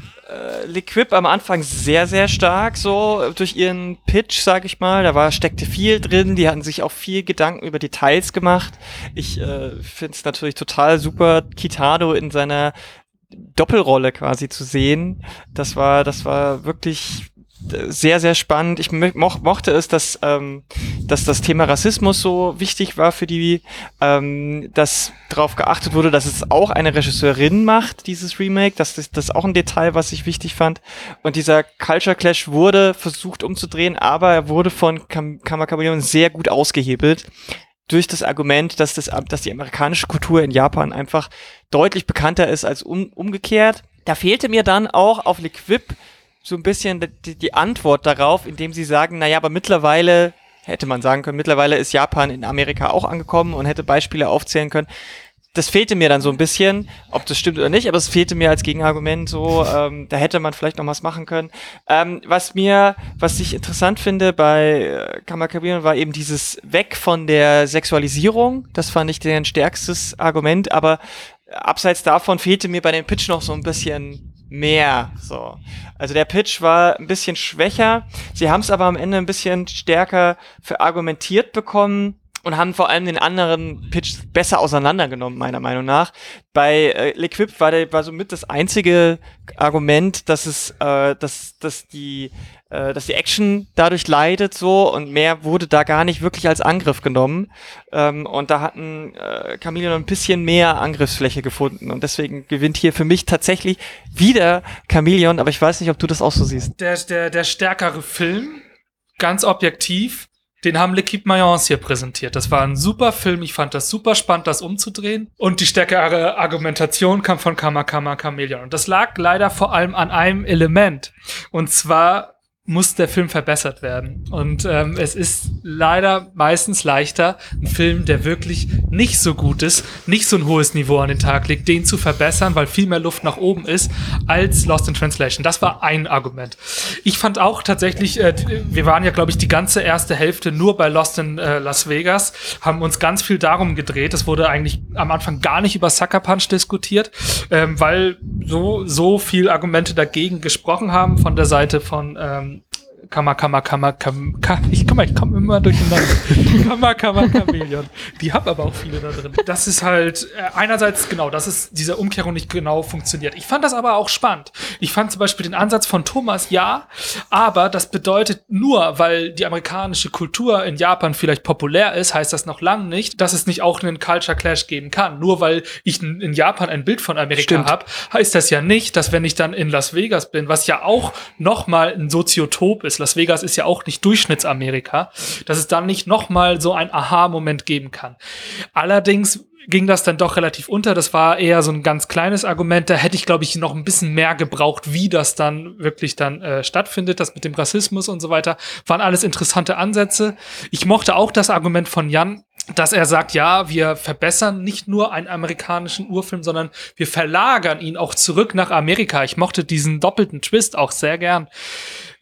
äh, L'Equipe am Anfang sehr, sehr stark, so durch ihren Pitch, sag ich mal. Da war, steckte viel drin, die hatten sich auch viel Gedanken über Details gemacht. Ich äh, finde es natürlich total super, Kitano in seiner Doppelrolle quasi zu sehen. Das war, das war wirklich sehr, sehr spannend. Ich mo mochte es, dass, ähm, dass das Thema Rassismus so wichtig war für die, ähm, dass darauf geachtet wurde, dass es auch eine Regisseurin macht, dieses Remake. Das ist das ist auch ein Detail, was ich wichtig fand. Und dieser Culture Clash wurde versucht umzudrehen, aber er wurde von Kam Kammerchamäleon sehr gut ausgehebelt. Durch das Argument, dass, das, dass die amerikanische Kultur in Japan einfach deutlich bekannter ist als um, umgekehrt. Da fehlte mir dann auch auf L'Equipe so ein bisschen die, die Antwort darauf, indem sie sagen, naja, aber mittlerweile, hätte man sagen können, mittlerweile ist Japan in Amerika auch angekommen und hätte Beispiele aufzählen können. Das fehlte mir dann so ein bisschen, ob das stimmt oder nicht, aber es fehlte mir als Gegenargument so, ähm, da hätte man vielleicht noch was machen können. Ähm, was mir, was ich interessant finde bei äh, Kammerchamäleon war eben dieses Weg von der Sexualisierung, das fand ich deren stärkstes Argument, aber abseits davon fehlte mir bei dem Pitch noch so ein bisschen mehr, so. Also der Pitch war ein bisschen schwächer, sie haben es aber am Ende ein bisschen stärker verargumentiert bekommen und haben vor allem den anderen Pitch besser auseinandergenommen, meiner Meinung nach. Bei äh, L'Equipe war der war somit das einzige Argument, dass es, äh, dass, dass die, äh, dass die Action dadurch leidet, so, und mehr wurde da gar nicht wirklich als Angriff genommen. Ähm, und da hatten äh, Chameleon ein bisschen mehr Angriffsfläche gefunden und deswegen gewinnt hier für mich tatsächlich wieder Chameleon, aber ich weiß nicht, ob du das auch so siehst. Der, der, der stärkere Film, ganz objektiv, den haben L'Equipe Mayence hier präsentiert. Das war ein super Film. Ich fand das super spannend, das umzudrehen. Und die stärkere Argumentation kam von Kammerchamäleon. Und das lag leider vor allem an einem Element. Und zwar muss der Film verbessert werden. Und ähm, es ist leider meistens leichter, einen Film, der wirklich nicht so gut ist, nicht so ein hohes Niveau an den Tag legt, den zu verbessern, weil viel mehr Luft nach oben ist, als Lost in Translation. Das war ein Argument. Ich fand auch tatsächlich, äh, wir waren ja, glaube ich, die ganze erste Hälfte nur bei Lost in äh, Las Vegas, haben uns ganz viel darum gedreht. Es wurde eigentlich am Anfang gar nicht über Sucker Punch diskutiert, ähm, weil so, so viel Argumente dagegen gesprochen haben von der Seite von ähm, Kammer, Kammer, Kammer, Kammer, ich komme ich komm immer durcheinander. Kammer, Kammer, Chameleon. Die haben aber auch viele da drin. Das ist halt, äh, einerseits, genau, dass es dieser Umkehrung nicht genau funktioniert. Ich fand das aber auch spannend. Ich fand zum Beispiel den Ansatz von Thomas, ja, aber das bedeutet nur, weil die amerikanische Kultur in Japan vielleicht populär ist, heißt das noch lange nicht, dass es nicht auch einen Culture Clash geben kann. Nur weil ich in, in Japan ein Bild von Amerika habe, heißt das ja nicht, dass wenn ich dann in Las Vegas bin, was ja auch nochmal ein Soziotop ist, Las Vegas ist ja auch nicht Durchschnittsamerika, dass es dann nicht nochmal so ein Aha-Moment geben kann. Allerdings ging das dann doch relativ unter. Das war eher so ein ganz kleines Argument. Da hätte ich, glaube ich, noch ein bisschen mehr gebraucht, wie das dann wirklich dann äh, stattfindet. Das mit dem Rassismus und so weiter waren alles interessante Ansätze. Ich mochte auch das Argument von Jan, dass er sagt, ja, wir verbessern nicht nur einen amerikanischen Urfilm, sondern wir verlagern ihn auch zurück nach Amerika. Ich mochte diesen doppelten Twist auch sehr gern.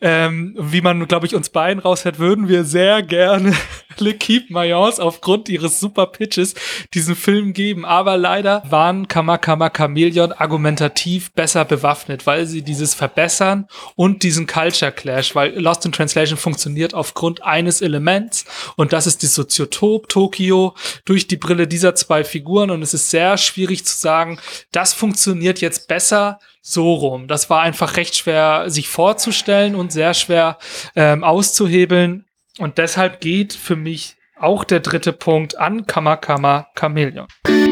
Ähm, wie man, glaube ich, uns beiden raushört, würden wir sehr gerne L'Équipe Mayence aufgrund ihres super Pitches diesen Film geben. Aber leider waren Kama Kama Chameleon argumentativ besser bewaffnet, weil sie dieses Verbessern und diesen Culture Clash, weil Lost in Translation funktioniert aufgrund eines Elements und das ist die Soziotop Tokio durch die Brille dieser zwei Figuren und es ist sehr schwierig zu sagen, das funktioniert jetzt besser so rum. Das war einfach recht schwer sich vorzustellen und sehr schwer ähm, auszuhebeln. Und deshalb geht für mich auch der dritte Punkt an Kama Kama Chameleon.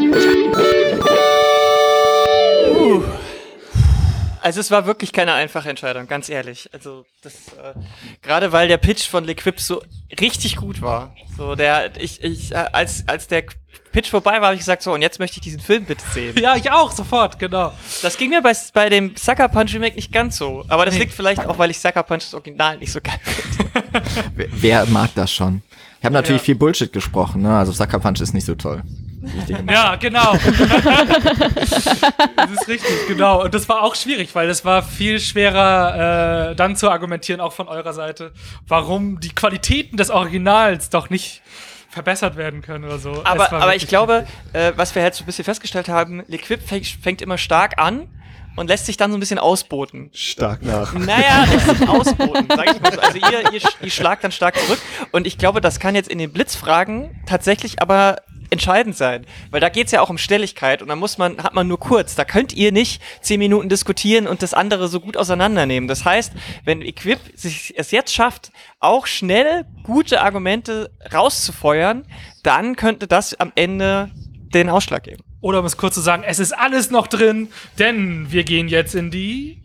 Uh. Also es war wirklich keine einfache Entscheidung, ganz ehrlich. Also das äh, gerade weil der Pitch von L'Équipe so richtig gut war. So der ich ich äh, als als der Pitch vorbei war, habe ich gesagt, so und jetzt möchte ich diesen Film bitte sehen. Ja, ich auch sofort, genau. Das ging mir bei bei dem Sucker Punch Remake nicht ganz so, aber das Nee. liegt vielleicht auch, weil ich Sucker Punch das Original nicht so geil finde. Wer, wer mag das schon? Ich habe natürlich Ja. viel Bullshit gesprochen, ne? Also Sucker Punch ist nicht so toll. Ja, genau. Das ist richtig, genau. Und das war auch schwierig, weil es war viel schwerer, äh, dann zu argumentieren, auch von eurer Seite, warum die Qualitäten des Originals doch nicht verbessert werden können oder so. Es Aber, war aber wirklich ich glaube, äh, was wir halt so ein bisschen festgestellt haben, L'Équipe fängt, fängt immer stark an und lässt sich dann so ein bisschen ausboten. Stark nach. Naja, lässt sich ausboten, sag ich mal so. Also ihr, ihr, ihr schlagt dann stark zurück und ich glaube, das kann jetzt in den Blitzfragen tatsächlich aber entscheidend sein, weil da geht's ja auch um Schnelligkeit und da muss man, hat man nur kurz, da könnt ihr nicht zehn Minuten diskutieren und das andere so gut auseinandernehmen. Das heißt, wenn L'Équipe sich es jetzt schafft, auch schnell gute Argumente rauszufeuern, dann könnte das am Ende den Ausschlag geben. Oder um es kurz zu sagen, es ist alles noch drin, denn wir gehen jetzt in die...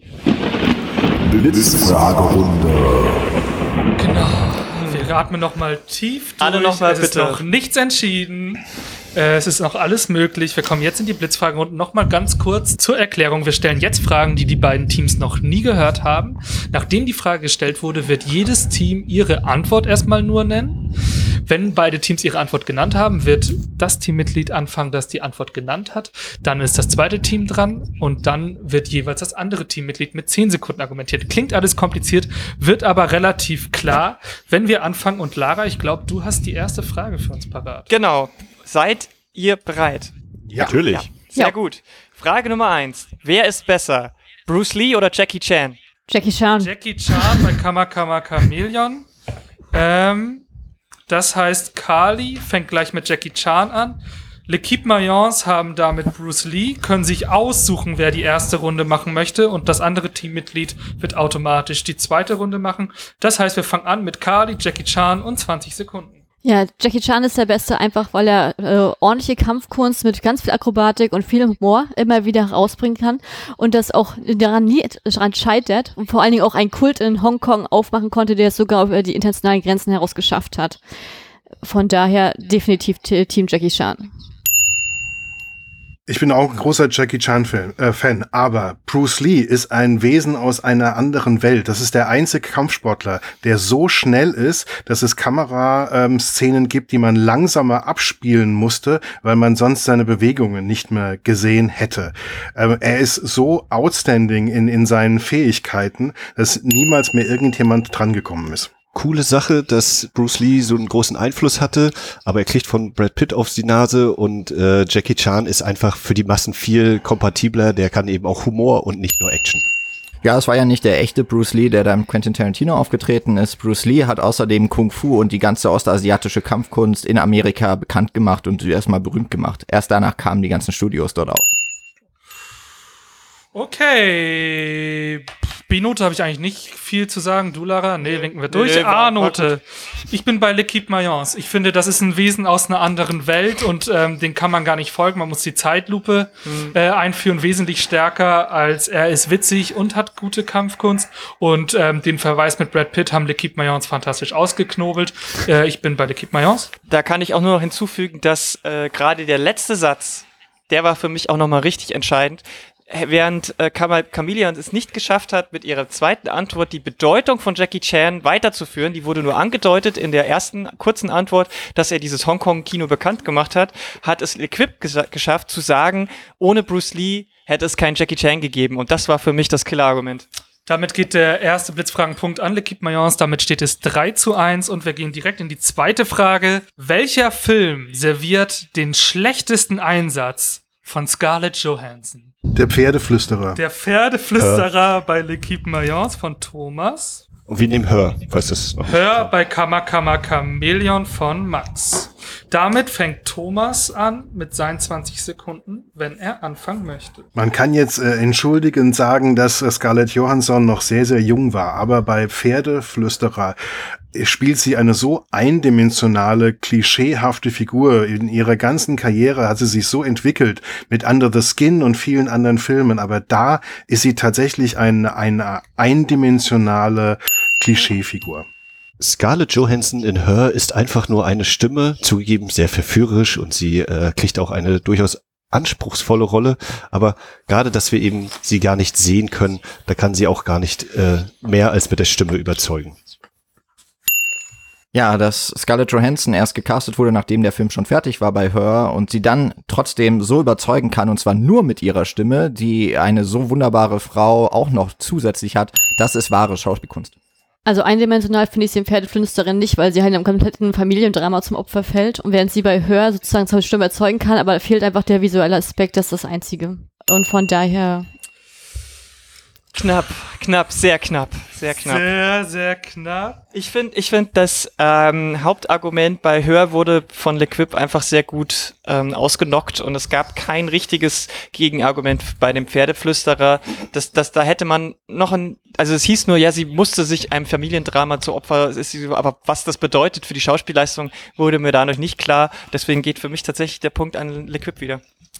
Blitzfragerunde. Genau. Wir atmen noch mal tief durch. Alle noch mal es ist bitte. noch nichts entschieden. Äh, es ist noch alles möglich. Wir kommen jetzt in die Blitzfragerunde. Noch mal ganz kurz zur Erklärung. Wir stellen jetzt Fragen, die die beiden Teams noch nie gehört haben. Nachdem die Frage gestellt wurde, wird jedes Team ihre Antwort erstmal nur nennen. Wenn beide Teams ihre Antwort genannt haben, wird das Teammitglied anfangen, das die Antwort genannt hat. Dann ist das zweite Team dran und dann wird jeweils das andere Teammitglied mit zehn Sekunden argumentiert. Klingt alles kompliziert, wird aber relativ klar, wenn wir anfangen. Und Lara, ich glaube, du hast die erste Frage für uns parat. Genau. Seid ihr bereit? Ja. Natürlich. Sehr Ja. gut. Frage Nummer eins. Wer ist besser? Bruce Lee oder Jackie Chan? Jackie Chan. Jackie Chan bei Kama Kama Chameleon. Ähm, das heißt, Kali fängt gleich mit Jackie Chan an. L'Équipe Mayence haben damit Bruce Lee, können sich aussuchen, wer die erste Runde machen möchte und das andere Teammitglied wird automatisch die zweite Runde machen. Das heißt, wir fangen an mit Kali, Jackie Chan und zwanzig Sekunden. Ja, Jackie Chan ist der Beste, einfach weil er äh, ordentliche Kampfkunst mit ganz viel Akrobatik und viel Humor immer wieder rausbringen kann und das auch daran nie daran scheitert und vor allen Dingen auch einen Kult in Hongkong aufmachen konnte, der es sogar über die internationalen Grenzen heraus geschafft hat. Von daher definitiv t- Team Jackie Chan. Ich bin auch ein großer Jackie Chan-Fan, äh, Fan, aber Bruce Lee ist ein Wesen aus einer anderen Welt. Das ist der einzige Kampfsportler, der so schnell ist, dass es Kamera-Szenen ähm, gibt, die man langsamer abspielen musste, weil man sonst seine Bewegungen nicht mehr gesehen hätte. Ähm, er ist so outstanding in, in seinen Fähigkeiten, dass niemals mehr irgendjemand drangekommen ist. Coole Sache, dass Bruce Lee so einen großen Einfluss hatte, aber er kriegt von Brad Pitt auf die Nase und äh, Jackie Chan ist einfach für die Massen viel kompatibler, der kann eben auch Humor und nicht nur Action. Ja, es war ja nicht der echte Bruce Lee, der da im Quentin Tarantino aufgetreten ist. Bruce Lee hat außerdem Kung Fu und die ganze ostasiatische Kampfkunst in Amerika bekannt gemacht und erstmal berühmt gemacht. Erst danach kamen die ganzen Studios dort auf. Okay. B-Note habe ich eigentlich nicht viel zu sagen. Du, Lara? Nee, winken wir durch. Nee, war- A-Note. Ich bin bei L'Équipe Mayence. Ich finde, das ist ein Wesen aus einer anderen Welt und ähm, den kann man gar nicht folgen. Man muss die Zeitlupe äh, einführen, wesentlich stärker, als er ist witzig und hat gute Kampfkunst. Und ähm, den Verweis mit Brad Pitt haben L'Équipe Mayence fantastisch ausgeknobelt. Äh, ich bin bei L'Équipe Mayence. Da kann ich auch nur noch hinzufügen, dass äh, gerade der letzte Satz, der war für mich auch nochmal richtig entscheidend. Während äh, Chameleon es nicht geschafft hat, mit ihrer zweiten Antwort die Bedeutung von Jackie Chan weiterzuführen, die wurde nur angedeutet in der ersten kurzen Antwort, dass er dieses Hongkong-Kino bekannt gemacht hat, hat es L'Équipe gesa- geschafft zu sagen, ohne Bruce Lee hätte es keinen Jackie Chan gegeben. Und das war für mich das Killerargument. Damit geht der erste Blitzfragenpunkt an L'Équipe Mayence. Damit steht es drei zu eins und wir gehen direkt in die zweite Frage. Welcher Film serviert den schlechtesten Einsatz von Scarlett Johansson? Der Pferdeflüsterer. Der Pferdeflüsterer bei L'Équipe Mayence von Thomas. Und wir nehmen Hör, falls das noch Hör bei Kama Kama Chameleon von Max. Damit fängt Thomas an mit seinen zwanzig Sekunden, wenn er anfangen möchte. Man kann jetzt äh, entschuldigend sagen, dass äh, Scarlett Johansson noch sehr, sehr jung war, aber bei Pferdeflüsterer spielt sie eine so eindimensionale, klischeehafte Figur. In ihrer ganzen Karriere hat sie sich so entwickelt mit Under the Skin und vielen anderen Filmen, aber da ist sie tatsächlich eine, eine eindimensionale Klischeefigur. Scarlett Johansson in Her ist einfach nur eine Stimme, zugegeben sehr verführerisch und sie äh, kriegt auch eine durchaus anspruchsvolle Rolle, aber gerade, dass wir eben sie gar nicht sehen können, da kann sie auch gar nicht äh, mehr als mit der Stimme überzeugen. Ja, dass Scarlett Johansson erst gecastet wurde, nachdem der Film schon fertig war bei Her und sie dann trotzdem so überzeugen kann, und zwar nur mit ihrer Stimme, die eine so wunderbare Frau auch noch zusätzlich hat, das ist wahre Schauspielkunst. Also eindimensional finde ich sie in Pferdeflüsterin nicht, weil sie halt einem kompletten Familiendrama zum Opfer fällt. Und während sie bei Hör sozusagen zur Stimme erzeugen kann, aber fehlt einfach der visuelle Aspekt, das ist das Einzige. Und von daher... Knapp, knapp, sehr knapp, sehr knapp. Sehr, sehr knapp. Ich finde, ich finde, das ähm, Hauptargument bei Hör wurde von L'Équipe einfach sehr gut ähm, ausgenockt und es gab kein richtiges Gegenargument bei dem Pferdeflüsterer. Das, das, da hätte man noch ein, also es hieß nur, ja, sie musste sich einem Familiendrama zu Opfer, ist sie, aber was das bedeutet für die Schauspielleistung, wurde mir da noch nicht klar. Deswegen geht für mich tatsächlich der Punkt an L'Équipe wieder.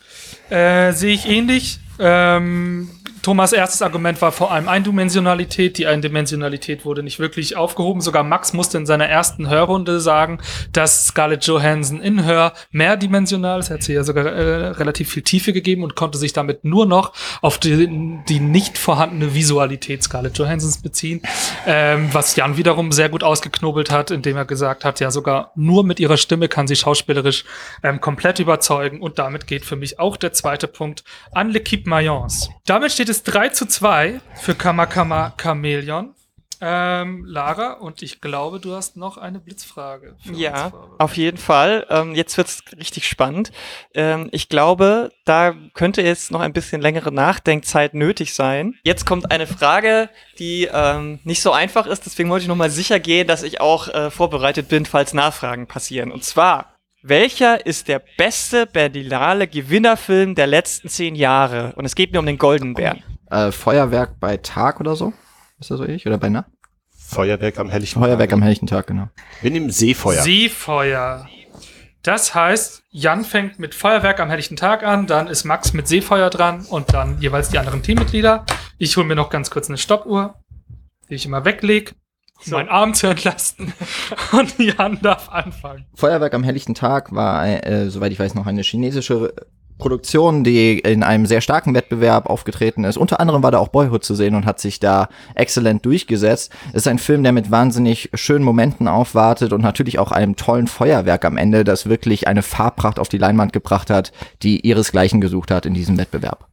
Äh, sehe ich ähnlich. Ähm, Thomas' erstes Argument war vor allem Eindimensionalität. Die Eindimensionalität wurde nicht wirklich aufgehoben. Sogar Max musste in seiner ersten Hörrunde sagen, dass Scarlett Johansson in Hör mehrdimensional ist. Er hat sie ja sogar äh, relativ viel Tiefe gegeben und konnte sich damit nur noch auf die, die nicht vorhandene Visualität Scarlett Johanssons beziehen. Ähm, was Jan wiederum sehr gut ausgeknobelt hat, indem er gesagt hat, ja, sogar nur mit ihrer Stimme kann sie schauspielerisch ähm, komplett überzeugen. Und damit geht für mich auch der zweite Punkt an L'Équipe Mayence. Damit steht es drei zu zwei für Kama Kama Chameleon. Ähm, Lara, und ich glaube, du hast noch eine Blitzfrage. Für Ja, uns auf jeden Fall. Ähm, jetzt wird's richtig spannend. Ähm, ich glaube, da könnte jetzt noch ein bisschen längere Nachdenkzeit nötig sein. Jetzt kommt eine Frage, die ähm, nicht so einfach ist. Deswegen wollte ich nochmal sicher gehen, dass ich auch äh, vorbereitet bin, falls Nachfragen passieren. Und zwar: Welcher ist der beste Berlinale Gewinnerfilm der letzten zehn Jahre? Und es geht mir um den Goldenen Bären. Äh, Feuerwerk bei Tag oder so? Ist das so ähnlich? Oder bei Nacht? Feuerwerk am helllichten Feuerwerk Tag. am helllichten Tag, genau. Wir nehmen Seefeuer. Seefeuer. Das heißt, Jan fängt mit Feuerwerk am helllichten Tag an, dann ist Max mit Seefeuer dran und dann jeweils die anderen Teammitglieder. Ich hole mir noch ganz kurz eine Stoppuhr, die ich immer weglege, um So. meinen Arm zu entlasten. Und Jan darf anfangen. Feuerwerk am helllichten Tag war, äh, soweit ich weiß, noch eine chinesische Produktion, die in einem sehr starken Wettbewerb aufgetreten ist. Unter anderem war da auch Boyhood zu sehen und hat sich da exzellent durchgesetzt. Es ist ein Film, der mit wahnsinnig schönen Momenten aufwartet und natürlich auch einem tollen Feuerwerk am Ende, das wirklich eine Farbpracht auf die Leinwand gebracht hat, die ihresgleichen gesucht hat in diesem Wettbewerb.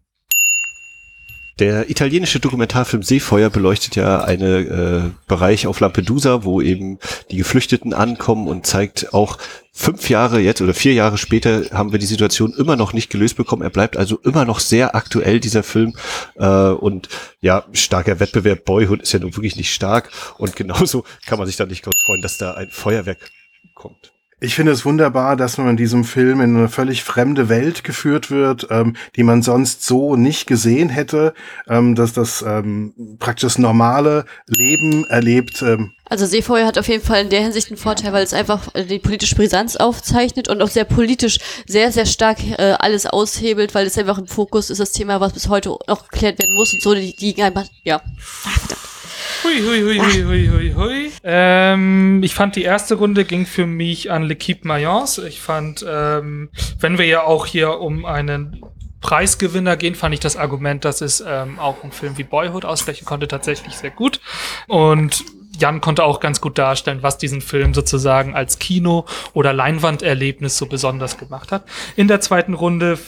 Der italienische Dokumentarfilm Seefeuer beleuchtet ja einen äh, Bereich auf Lampedusa, wo eben die Geflüchteten ankommen und zeigt auch fünf Jahre jetzt oder vier Jahre später haben wir die Situation immer noch nicht gelöst bekommen. Er bleibt also immer noch sehr aktuell, dieser Film. Äh, und ja, starker Wettbewerb. Boyhood ist ja nun wirklich nicht stark. Und genauso kann man sich dann nicht ganz freuen, dass da ein Feuerwerk kommt. Ich finde es wunderbar, dass man in diesem Film in eine völlig fremde Welt geführt wird, ähm, die man sonst so nicht gesehen hätte, ähm, dass das ähm, praktisch das normale Leben erlebt. Ähm. Also Seefeuer hat auf jeden Fall in der Hinsicht einen Vorteil, weil es einfach äh, die politische Brisanz aufzeichnet und auch sehr politisch sehr, sehr stark äh, alles aushebelt, weil es einfach im Fokus ist, das Thema, was bis heute noch geklärt werden muss und so, die, die einfach, ja. Ah, verdammt. Hui, hui, hui, hui, hui, hui, hui. Ähm, ich fand, die erste Runde ging für mich an L'Équipe Mayence. Ich fand, ähm, wenn wir ja auch hier um einen Preisgewinner gehen, fand ich das Argument, dass es ähm, auch ein Film wie Boyhood ausgleichen konnte, tatsächlich sehr gut. Und Jan konnte auch ganz gut darstellen, was diesen Film sozusagen als Kino- oder Leinwanderlebnis so besonders gemacht hat. In der zweiten Runde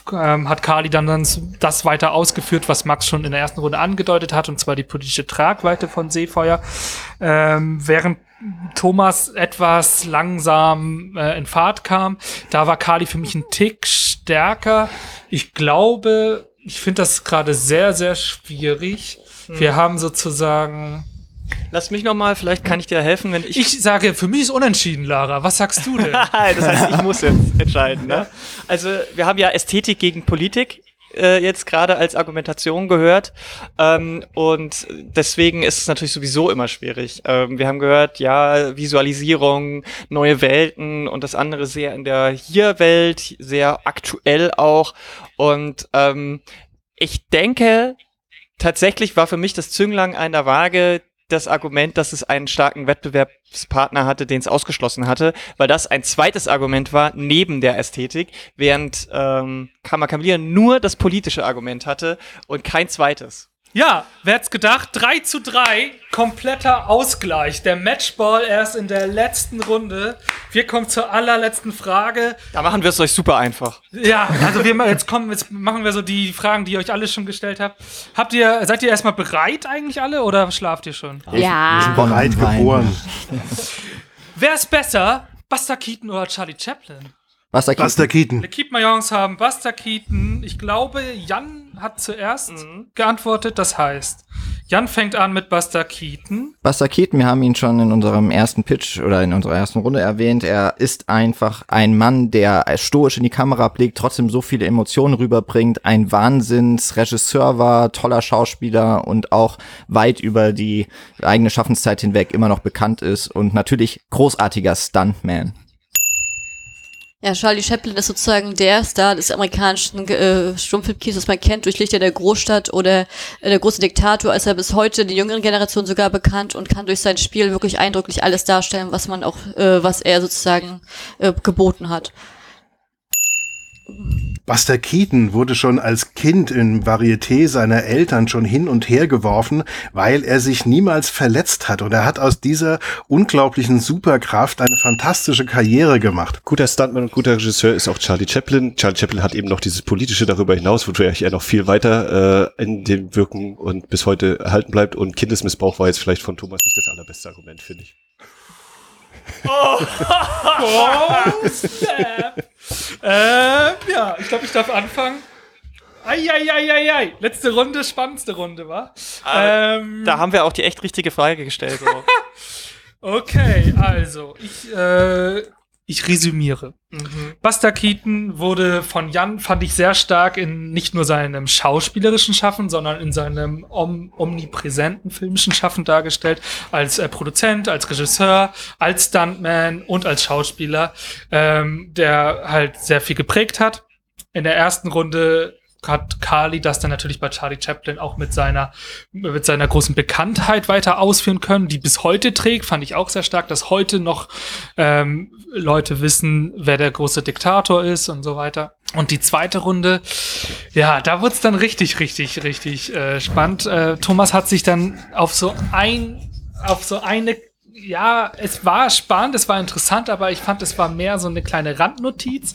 ähm, hat Kali dann, dann das weiter ausgeführt, was Max schon in der ersten Runde angedeutet hat, und zwar die politische Tragweite von Seefeuer. Ähm, während Thomas etwas langsam äh, in Fahrt kam, da war Kali für mich ein Tick stärker. Ich glaube, ich finde das gerade sehr, sehr schwierig. Hm. Wir haben sozusagen... Lass mich noch mal, vielleicht kann ich dir helfen, wenn ich... Ich sage, für mich ist unentschieden, Lara. Was sagst du denn? Das heißt, ich muss jetzt entscheiden. Ne? Also wir haben ja Ästhetik gegen Politik äh, jetzt gerade als Argumentation gehört. Ähm, und deswegen ist es natürlich sowieso immer schwierig. Ähm, wir haben gehört, ja, Visualisierung, neue Welten und das andere sehr in der Hier-Welt, sehr aktuell auch. Und ähm, ich denke, tatsächlich war für mich das Zünglein an der Waage das Argument, dass es einen starken Wettbewerbspartner hatte, den es ausgeschlossen hatte, weil das ein zweites Argument war, neben der Ästhetik, während ähm, Karma Chameleon nur das politische Argument hatte und kein zweites. Ja, wer hätt's gedacht? drei zu drei, kompletter Ausgleich. Der Matchball erst in der letzten Runde. Wir kommen zur allerletzten Frage. Da machen wir es euch super einfach. Ja, also wir jetzt kommen, jetzt machen wir so die Fragen, die ihr euch alle schon gestellt habt. Habt ihr, seid ihr erstmal bereit eigentlich alle oder schlaft ihr schon? Ja. Wir sind bereit geboren. Wer ist besser, Buster Keaton oder Charlie Chaplin? Buster Keaton. Buster Keaton. L'Equipe Mayence haben Buster Keaton. Ich glaube, Jan hat zuerst mhm. geantwortet. Das heißt, Jan fängt an mit Buster Keaton. Buster Keaton, wir haben ihn schon in unserem ersten Pitch oder in unserer ersten Runde erwähnt. Er ist einfach ein Mann, der stoisch in die Kamera blickt, trotzdem so viele Emotionen rüberbringt, ein Wahnsinnsregisseur war, toller Schauspieler und auch weit über die eigene Schaffenszeit hinweg immer noch bekannt ist und natürlich großartiger Stuntman. Ja, Charlie Chaplin ist sozusagen der Star des amerikanischen äh, Stummfilmkinos, das man kennt, durch Lichter der Großstadt oder äh, der große Diktator, ist er bis heute der jüngeren Generation sogar bekannt und kann durch sein Spiel wirklich eindrücklich alles darstellen, was man auch, äh, was er sozusagen äh, geboten hat. Buster Keaton wurde schon als Kind im Varieté seiner Eltern schon hin und her geworfen, weil er sich niemals verletzt hat. Und er hat aus dieser unglaublichen Superkraft eine fantastische Karriere gemacht. Guter Stuntman und guter Regisseur ist auch Charlie Chaplin. Charlie Chaplin hat eben noch dieses Politische darüber hinaus, wodurch er noch viel weiter äh, in dem Wirken und bis heute erhalten bleibt. Und Kindesmissbrauch war jetzt vielleicht von Thomas nicht das allerbeste Argument, finde ich. Oh, oh snap. ähm, ja, ich glaube, ich darf anfangen. Eieieiei, letzte Runde, spannendste Runde, wa? Ähm, da haben wir auch die echt richtige Frage gestellt. So. Okay, also, ich, äh, ich resümiere. Mhm. Buster Keaton wurde von Jan, fand ich, sehr stark in nicht nur seinem schauspielerischen Schaffen, sondern in seinem om- omnipräsenten filmischen Schaffen dargestellt, als äh, Produzent, als Regisseur, als Stuntman und als Schauspieler, ähm, der halt sehr viel geprägt hat. In der ersten Runde hat Kali das dann natürlich bei Charlie Chaplin auch mit seiner mit seiner großen Bekanntheit weiter ausführen können, die bis heute trägt, fand ich auch sehr stark, dass heute noch ähm, Leute wissen, wer der große Diktator ist und so weiter. Und die zweite Runde, ja, da wird's dann richtig, richtig, richtig äh, spannend. Äh, Thomas hat sich dann auf so ein, auf so eine Ja, es war spannend, es war interessant, aber ich fand, es war mehr so eine kleine Randnotiz,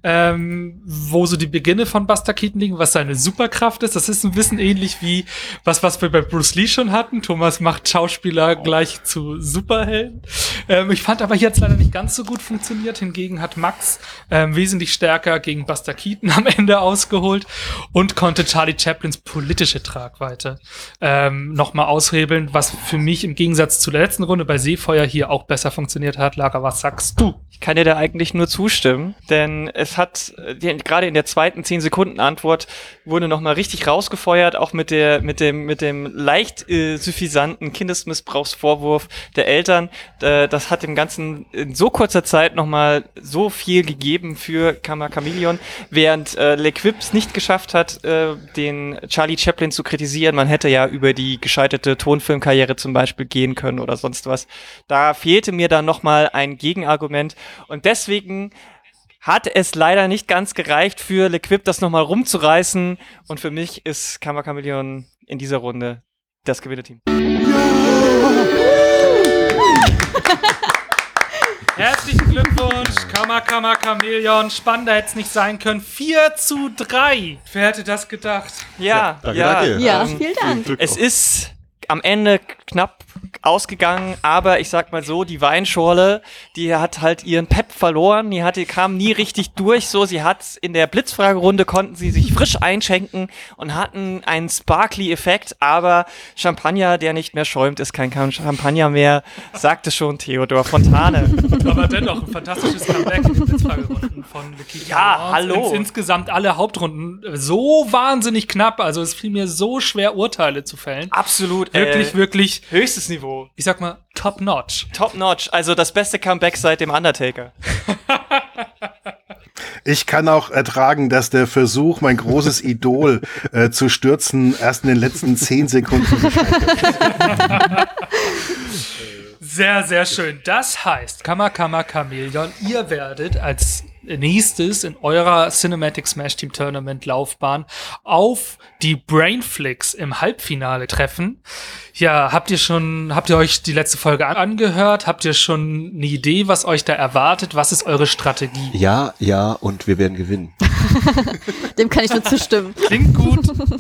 ähm, wo so die Beginne von Buster Keaton liegen, was seine Superkraft ist. Das ist ein bisschen ähnlich wie was, was wir bei Bruce Lee schon hatten. Thomas macht Schauspieler gleich zu Superhelden. Ähm, ich fand aber hier hat's leider nicht ganz so gut funktioniert. Hingegen hat Max ähm, wesentlich stärker gegen Buster Keaton am Ende ausgeholt und konnte Charlie Chaplins politische Tragweite ähm, nochmal aushebeln, was für mich im Gegensatz zu der letzten Runde bei Seefeuer hier auch besser funktioniert hat. Lara, was sagst du? Ich kann dir da eigentlich nur zustimmen, denn es hat die, gerade in der zweiten zehn Sekunden Antwort wurde nochmal richtig rausgefeuert, auch mit der mit dem mit dem leicht äh, suffisanten Kindesmissbrauchsvorwurf der Eltern. Äh, das hat dem Ganzen in so kurzer Zeit nochmal so viel gegeben für Karma Chameleon, während äh, L'Equipe es nicht geschafft hat, äh, den Charlie Chaplin zu kritisieren. Man hätte ja über die gescheiterte Tonfilmkarriere zum Beispiel gehen können oder sonst was. Da fehlte mir dann nochmal ein Gegenargument. Und deswegen hat es leider nicht ganz gereicht für L'Equipe, das nochmal rumzureißen. Und für mich ist Karma Chameleon in dieser Runde das Gewinnerteam. Herzlichen Glückwunsch, Kammer, Kammer, Chamäleon. Spannender hätte es nicht sein können. vier zu drei. Wer hätte das gedacht? Ja, danke, ja. danke. Ja, ähm, vielen Dank. Es ist am Ende knapp ausgegangen, aber ich sag mal so, die Weinschorle, die hat halt ihren Pep verloren, die hatte, kam nie richtig durch, so, sie hat in der Blitzfragerunde konnten sie sich frisch einschenken und hatten einen Sparkly-Effekt, aber Champagner, der nicht mehr schäumt, ist kein Champagner mehr, sagte schon Theodor Fontane. Aber dennoch ein fantastisches Comeback in den Blitzfragerunden von L'Équipe Ja, Mayence. hallo. Ins, insgesamt alle Hauptrunden so wahnsinnig knapp, also es fiel mir so schwer, Urteile zu fällen. Absolut, Wirklich, äh, wirklich, höchstes Niveau. ich sag mal, top notch. Top notch, also das beste Comeback seit dem Undertaker. Ich kann auch ertragen, dass der Versuch, mein großes Idol äh, zu stürzen, erst in den letzten zehn Sekunden gescheitert ist. Sehr, sehr schön. Das heißt, Kammer, Kammer, Chamäleon, ihr werdet als nächstes in eurer Cinematic Smash Team Tournament Laufbahn auf die Brainflix im Halbfinale treffen. Ja, habt ihr schon, habt ihr euch die letzte Folge an- angehört? Habt ihr schon eine Idee, was euch da erwartet? Was ist eure Strategie? Ja, ja, und wir werden gewinnen. Dem kann ich nur zustimmen. Klingt gut.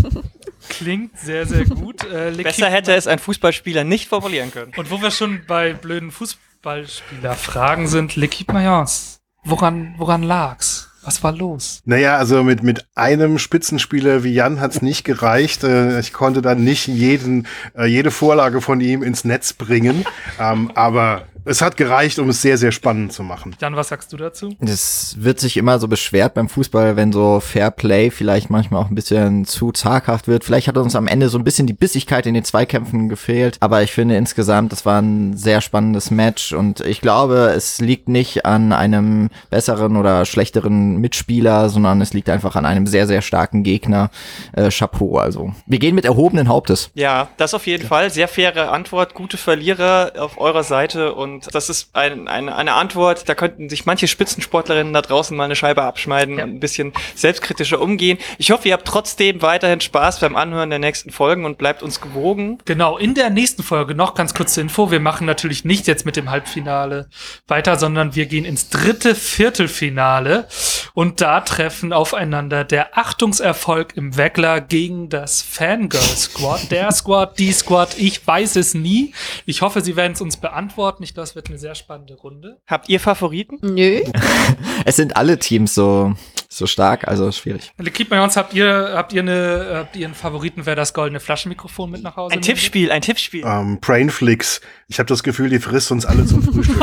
Klingt sehr, sehr gut. Äh, L'Équipe- Besser hätte es ein Fußballspieler nicht formulieren können. Und wo wir schon bei blöden Fußballspieler-Fragen sind, L'Équipe Mayence. Woran, woran lag's? Was war los? Naja, also mit, mit einem Spitzenspieler wie Jan hat's nicht gereicht. Äh, Ich konnte dann nicht jeden, äh, jede Vorlage von ihm ins Netz bringen. Ähm, aber es hat gereicht, um es sehr, sehr spannend zu machen. Jan, was sagst du dazu? Das wird sich immer so beschwert beim Fußball, wenn so Fair Play vielleicht manchmal auch ein bisschen zu zaghaft wird. Vielleicht hat uns am Ende so ein bisschen die Bissigkeit in den Zweikämpfen gefehlt. Aber ich finde insgesamt, das war ein sehr spannendes Match. Und ich glaube, es liegt nicht an einem besseren oder schlechteren Mitspieler, sondern es liegt einfach an einem sehr, sehr starken Gegner. Äh, Chapeau, also. Wir gehen mit erhobenen Hauptes. Ja, das auf jeden Fall. Sehr faire Antwort, gute Verlierer auf eurer Seite und das ist ein, eine, eine Antwort, da könnten sich manche Spitzensportlerinnen da draußen mal eine Scheibe abschneiden Ja. und ein bisschen selbstkritischer umgehen. Ich hoffe, ihr habt trotzdem weiterhin Spaß beim Anhören der nächsten Folgen und bleibt uns gewogen. Genau, in der nächsten Folge noch ganz kurze Info. Wir machen natürlich nicht jetzt mit dem Halbfinale weiter, sondern wir gehen ins dritte Viertelfinale und da treffen aufeinander der Achtungserfolg im Weckler gegen das Fangirl Squad. Der Squad, die Squad, ich weiß es nie. Ich hoffe, sie werden es uns beantworten. Ich glaube, es wird eine sehr spannende Runde. Habt ihr Favoriten? Nö. Es sind alle Teams so, so stark, also schwierig. L'Équipe Mayence, habt ihr, habt ihr eine, habt ihr einen Favoriten, wer das goldene Flaschenmikrofon mit nach Hause Ein nimmt? Tippspiel, ein Tippspiel. Ähm, Brainflix. Ich habe das Gefühl, die frisst uns alle zum Frühstück.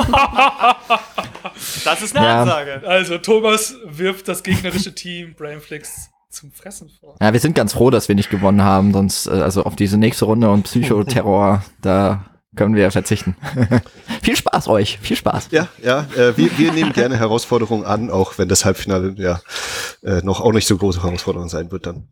Das ist eine Ja. Ansage. Also, Thomas wirft das gegnerische Team Brainflix zum Fressen vor. Ja, wir sind ganz froh, dass wir nicht gewonnen haben, sonst, äh, also auf diese nächste Runde und Psychoterror, da können wir verzichten. Viel Spaß euch, viel Spaß. Ja, ja, äh, wir, wir nehmen gerne Herausforderungen an, auch wenn das Halbfinale ja äh, noch auch nicht so große Herausforderung sein wird dann.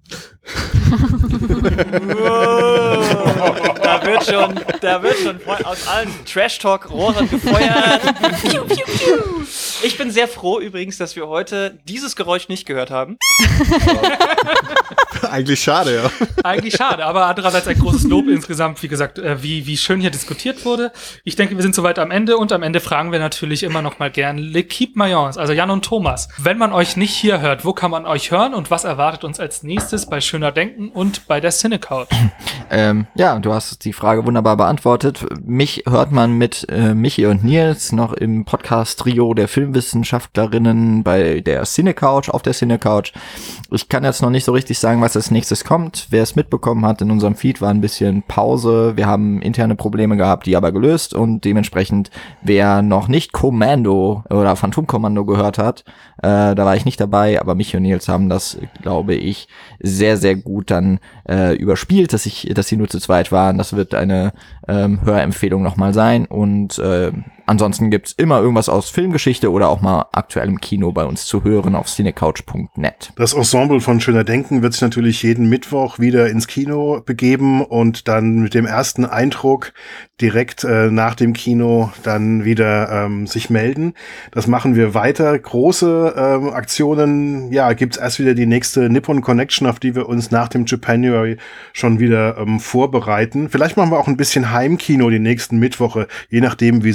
Wow. Da wird schon, da wird schon voll aus allen Trash-Talk-Rohren gefeuert. Piu, piu, piu. Ich bin sehr froh übrigens, dass wir heute dieses Geräusch nicht gehört haben. Eigentlich schade, ja. Eigentlich schade, aber andererseits ein großes Lob insgesamt, wie gesagt, äh, wie, wie schön hier diskutiert wurde. Ich denke, wir sind soweit am Ende und am Ende fragen wir natürlich immer noch mal gern L'Équipe Mayence, also Jan und Thomas. Wenn man euch nicht hier hört, wo kann man euch hören und was erwartet uns als nächstes bei Schöner Denken und bei der Cinecouch? Ähm, ja, du hast die Frage wunderbar beantwortet. Mich hört man mit äh, Michi und Nils noch im Podcast-Trio der Filmwissenschaftlerinnen bei der Cinecouch, auf der Cinecouch. Ich kann jetzt noch nicht so richtig sagen, was als nächstes kommt. Wer es mitbekommen hat, in unserem Feed war ein bisschen Pause. Wir haben interne Probleme gehabt, die aber gelöst und dementsprechend, wer noch nicht Commando oder Phantomkommando gehört hat, äh, da war ich nicht dabei, aber Michi und Nils haben das, glaube ich, sehr, sehr gut dann äh, überspielt, dass ich, dass sie nur zu zweit waren. Das wird eine ähm, Hörempfehlung nochmal sein und äh, ansonsten gibt's immer irgendwas aus Filmgeschichte oder auch mal aktuellem Kino bei uns zu hören auf cinecouch punkt net. Das Ensemble von Schöner Denken wird sich natürlich jeden Mittwoch wieder ins Kino begeben und dann mit dem ersten Eindruck direkt äh, nach dem Kino dann wieder ähm, sich melden. Das machen wir weiter. Große ähm, Aktionen, ja, gibt's erst wieder die nächste Nippon Connection, auf die wir uns nach dem Japanuary schon wieder ähm, vorbereiten. Vielleicht machen wir auch ein bisschen Heimkino die nächsten Mittwoche, je nachdem, wie sich der Corona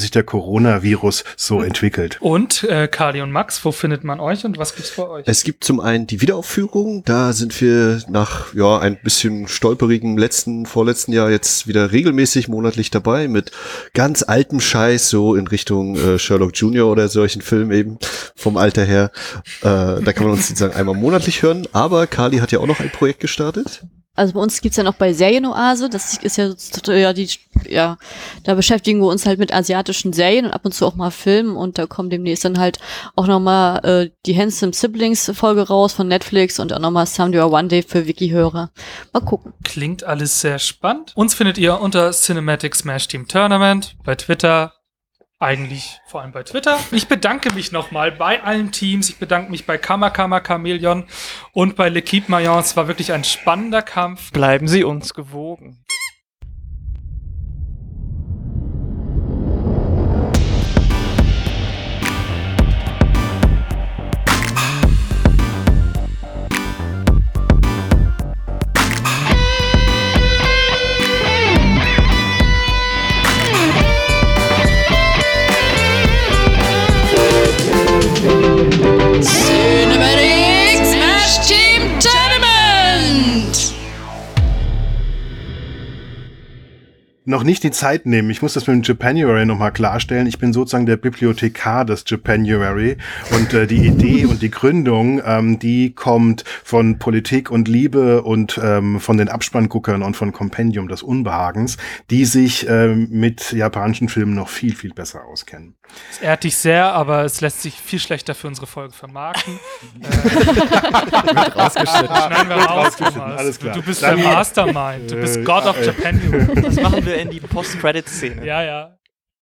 Coronavirus so entwickelt. Und äh, Kali und Max, wo findet man euch und was gibt's bei euch? Es gibt zum einen die Wiederaufführung, da sind wir nach ja ein bisschen stolperigen letzten, vorletzten Jahr jetzt wieder regelmäßig monatlich dabei mit ganz altem Scheiß, so in Richtung äh, Sherlock Junior oder solchen Filmen eben vom Alter her. Äh, da kann man uns sozusagen einmal monatlich hören, aber Kali hat ja auch noch ein Projekt gestartet. Also bei uns gibt's ja noch bei Serienoase, das ist ja, ja die, ja, da beschäftigen wir uns halt mit asiatischen Serien und ab und zu auch mal Filmen und da kommt demnächst dann halt auch nochmal äh, die Handsome Siblings Folge raus von Netflix und auch nochmal Someday or One Day für Wiki-Hörer. Mal gucken. Klingt alles sehr spannend. Uns findet ihr unter Cinematic Smash Team Tournament bei Twitter. Eigentlich vor allem bei Twitter. Ich bedanke mich nochmal bei allen Teams. Ich bedanke mich bei Kamakama Chameleon und bei L'Equipe Mayon. Es war wirklich ein spannender Kampf. Bleiben Sie uns gewogen. Cinematic Smash Team Tournament! Noch nicht die Zeit nehmen. Ich muss das mit dem Japanuary nochmal klarstellen. Ich bin sozusagen der Bibliothekar des Japanuary und äh, die Idee und die Gründung, ähm, die kommt von Politik und Liebe und ähm, von den Abspannguckern und von Compendium des Unbehagens, die sich ähm, mit japanischen Filmen noch viel, viel besser auskennen. Es ehrt dich sehr, aber es lässt sich viel schlechter für unsere Folge vermarkten. äh, Wird rausgeschnitten. Schneiden wir raus, rausgeschnitten, Thomas. alles klar. Du bist Dann- der Mastermind. Du bist Äh, God of äh, Japanuary. Das machen wir in die Post-Credit-Szene. Ja, ja.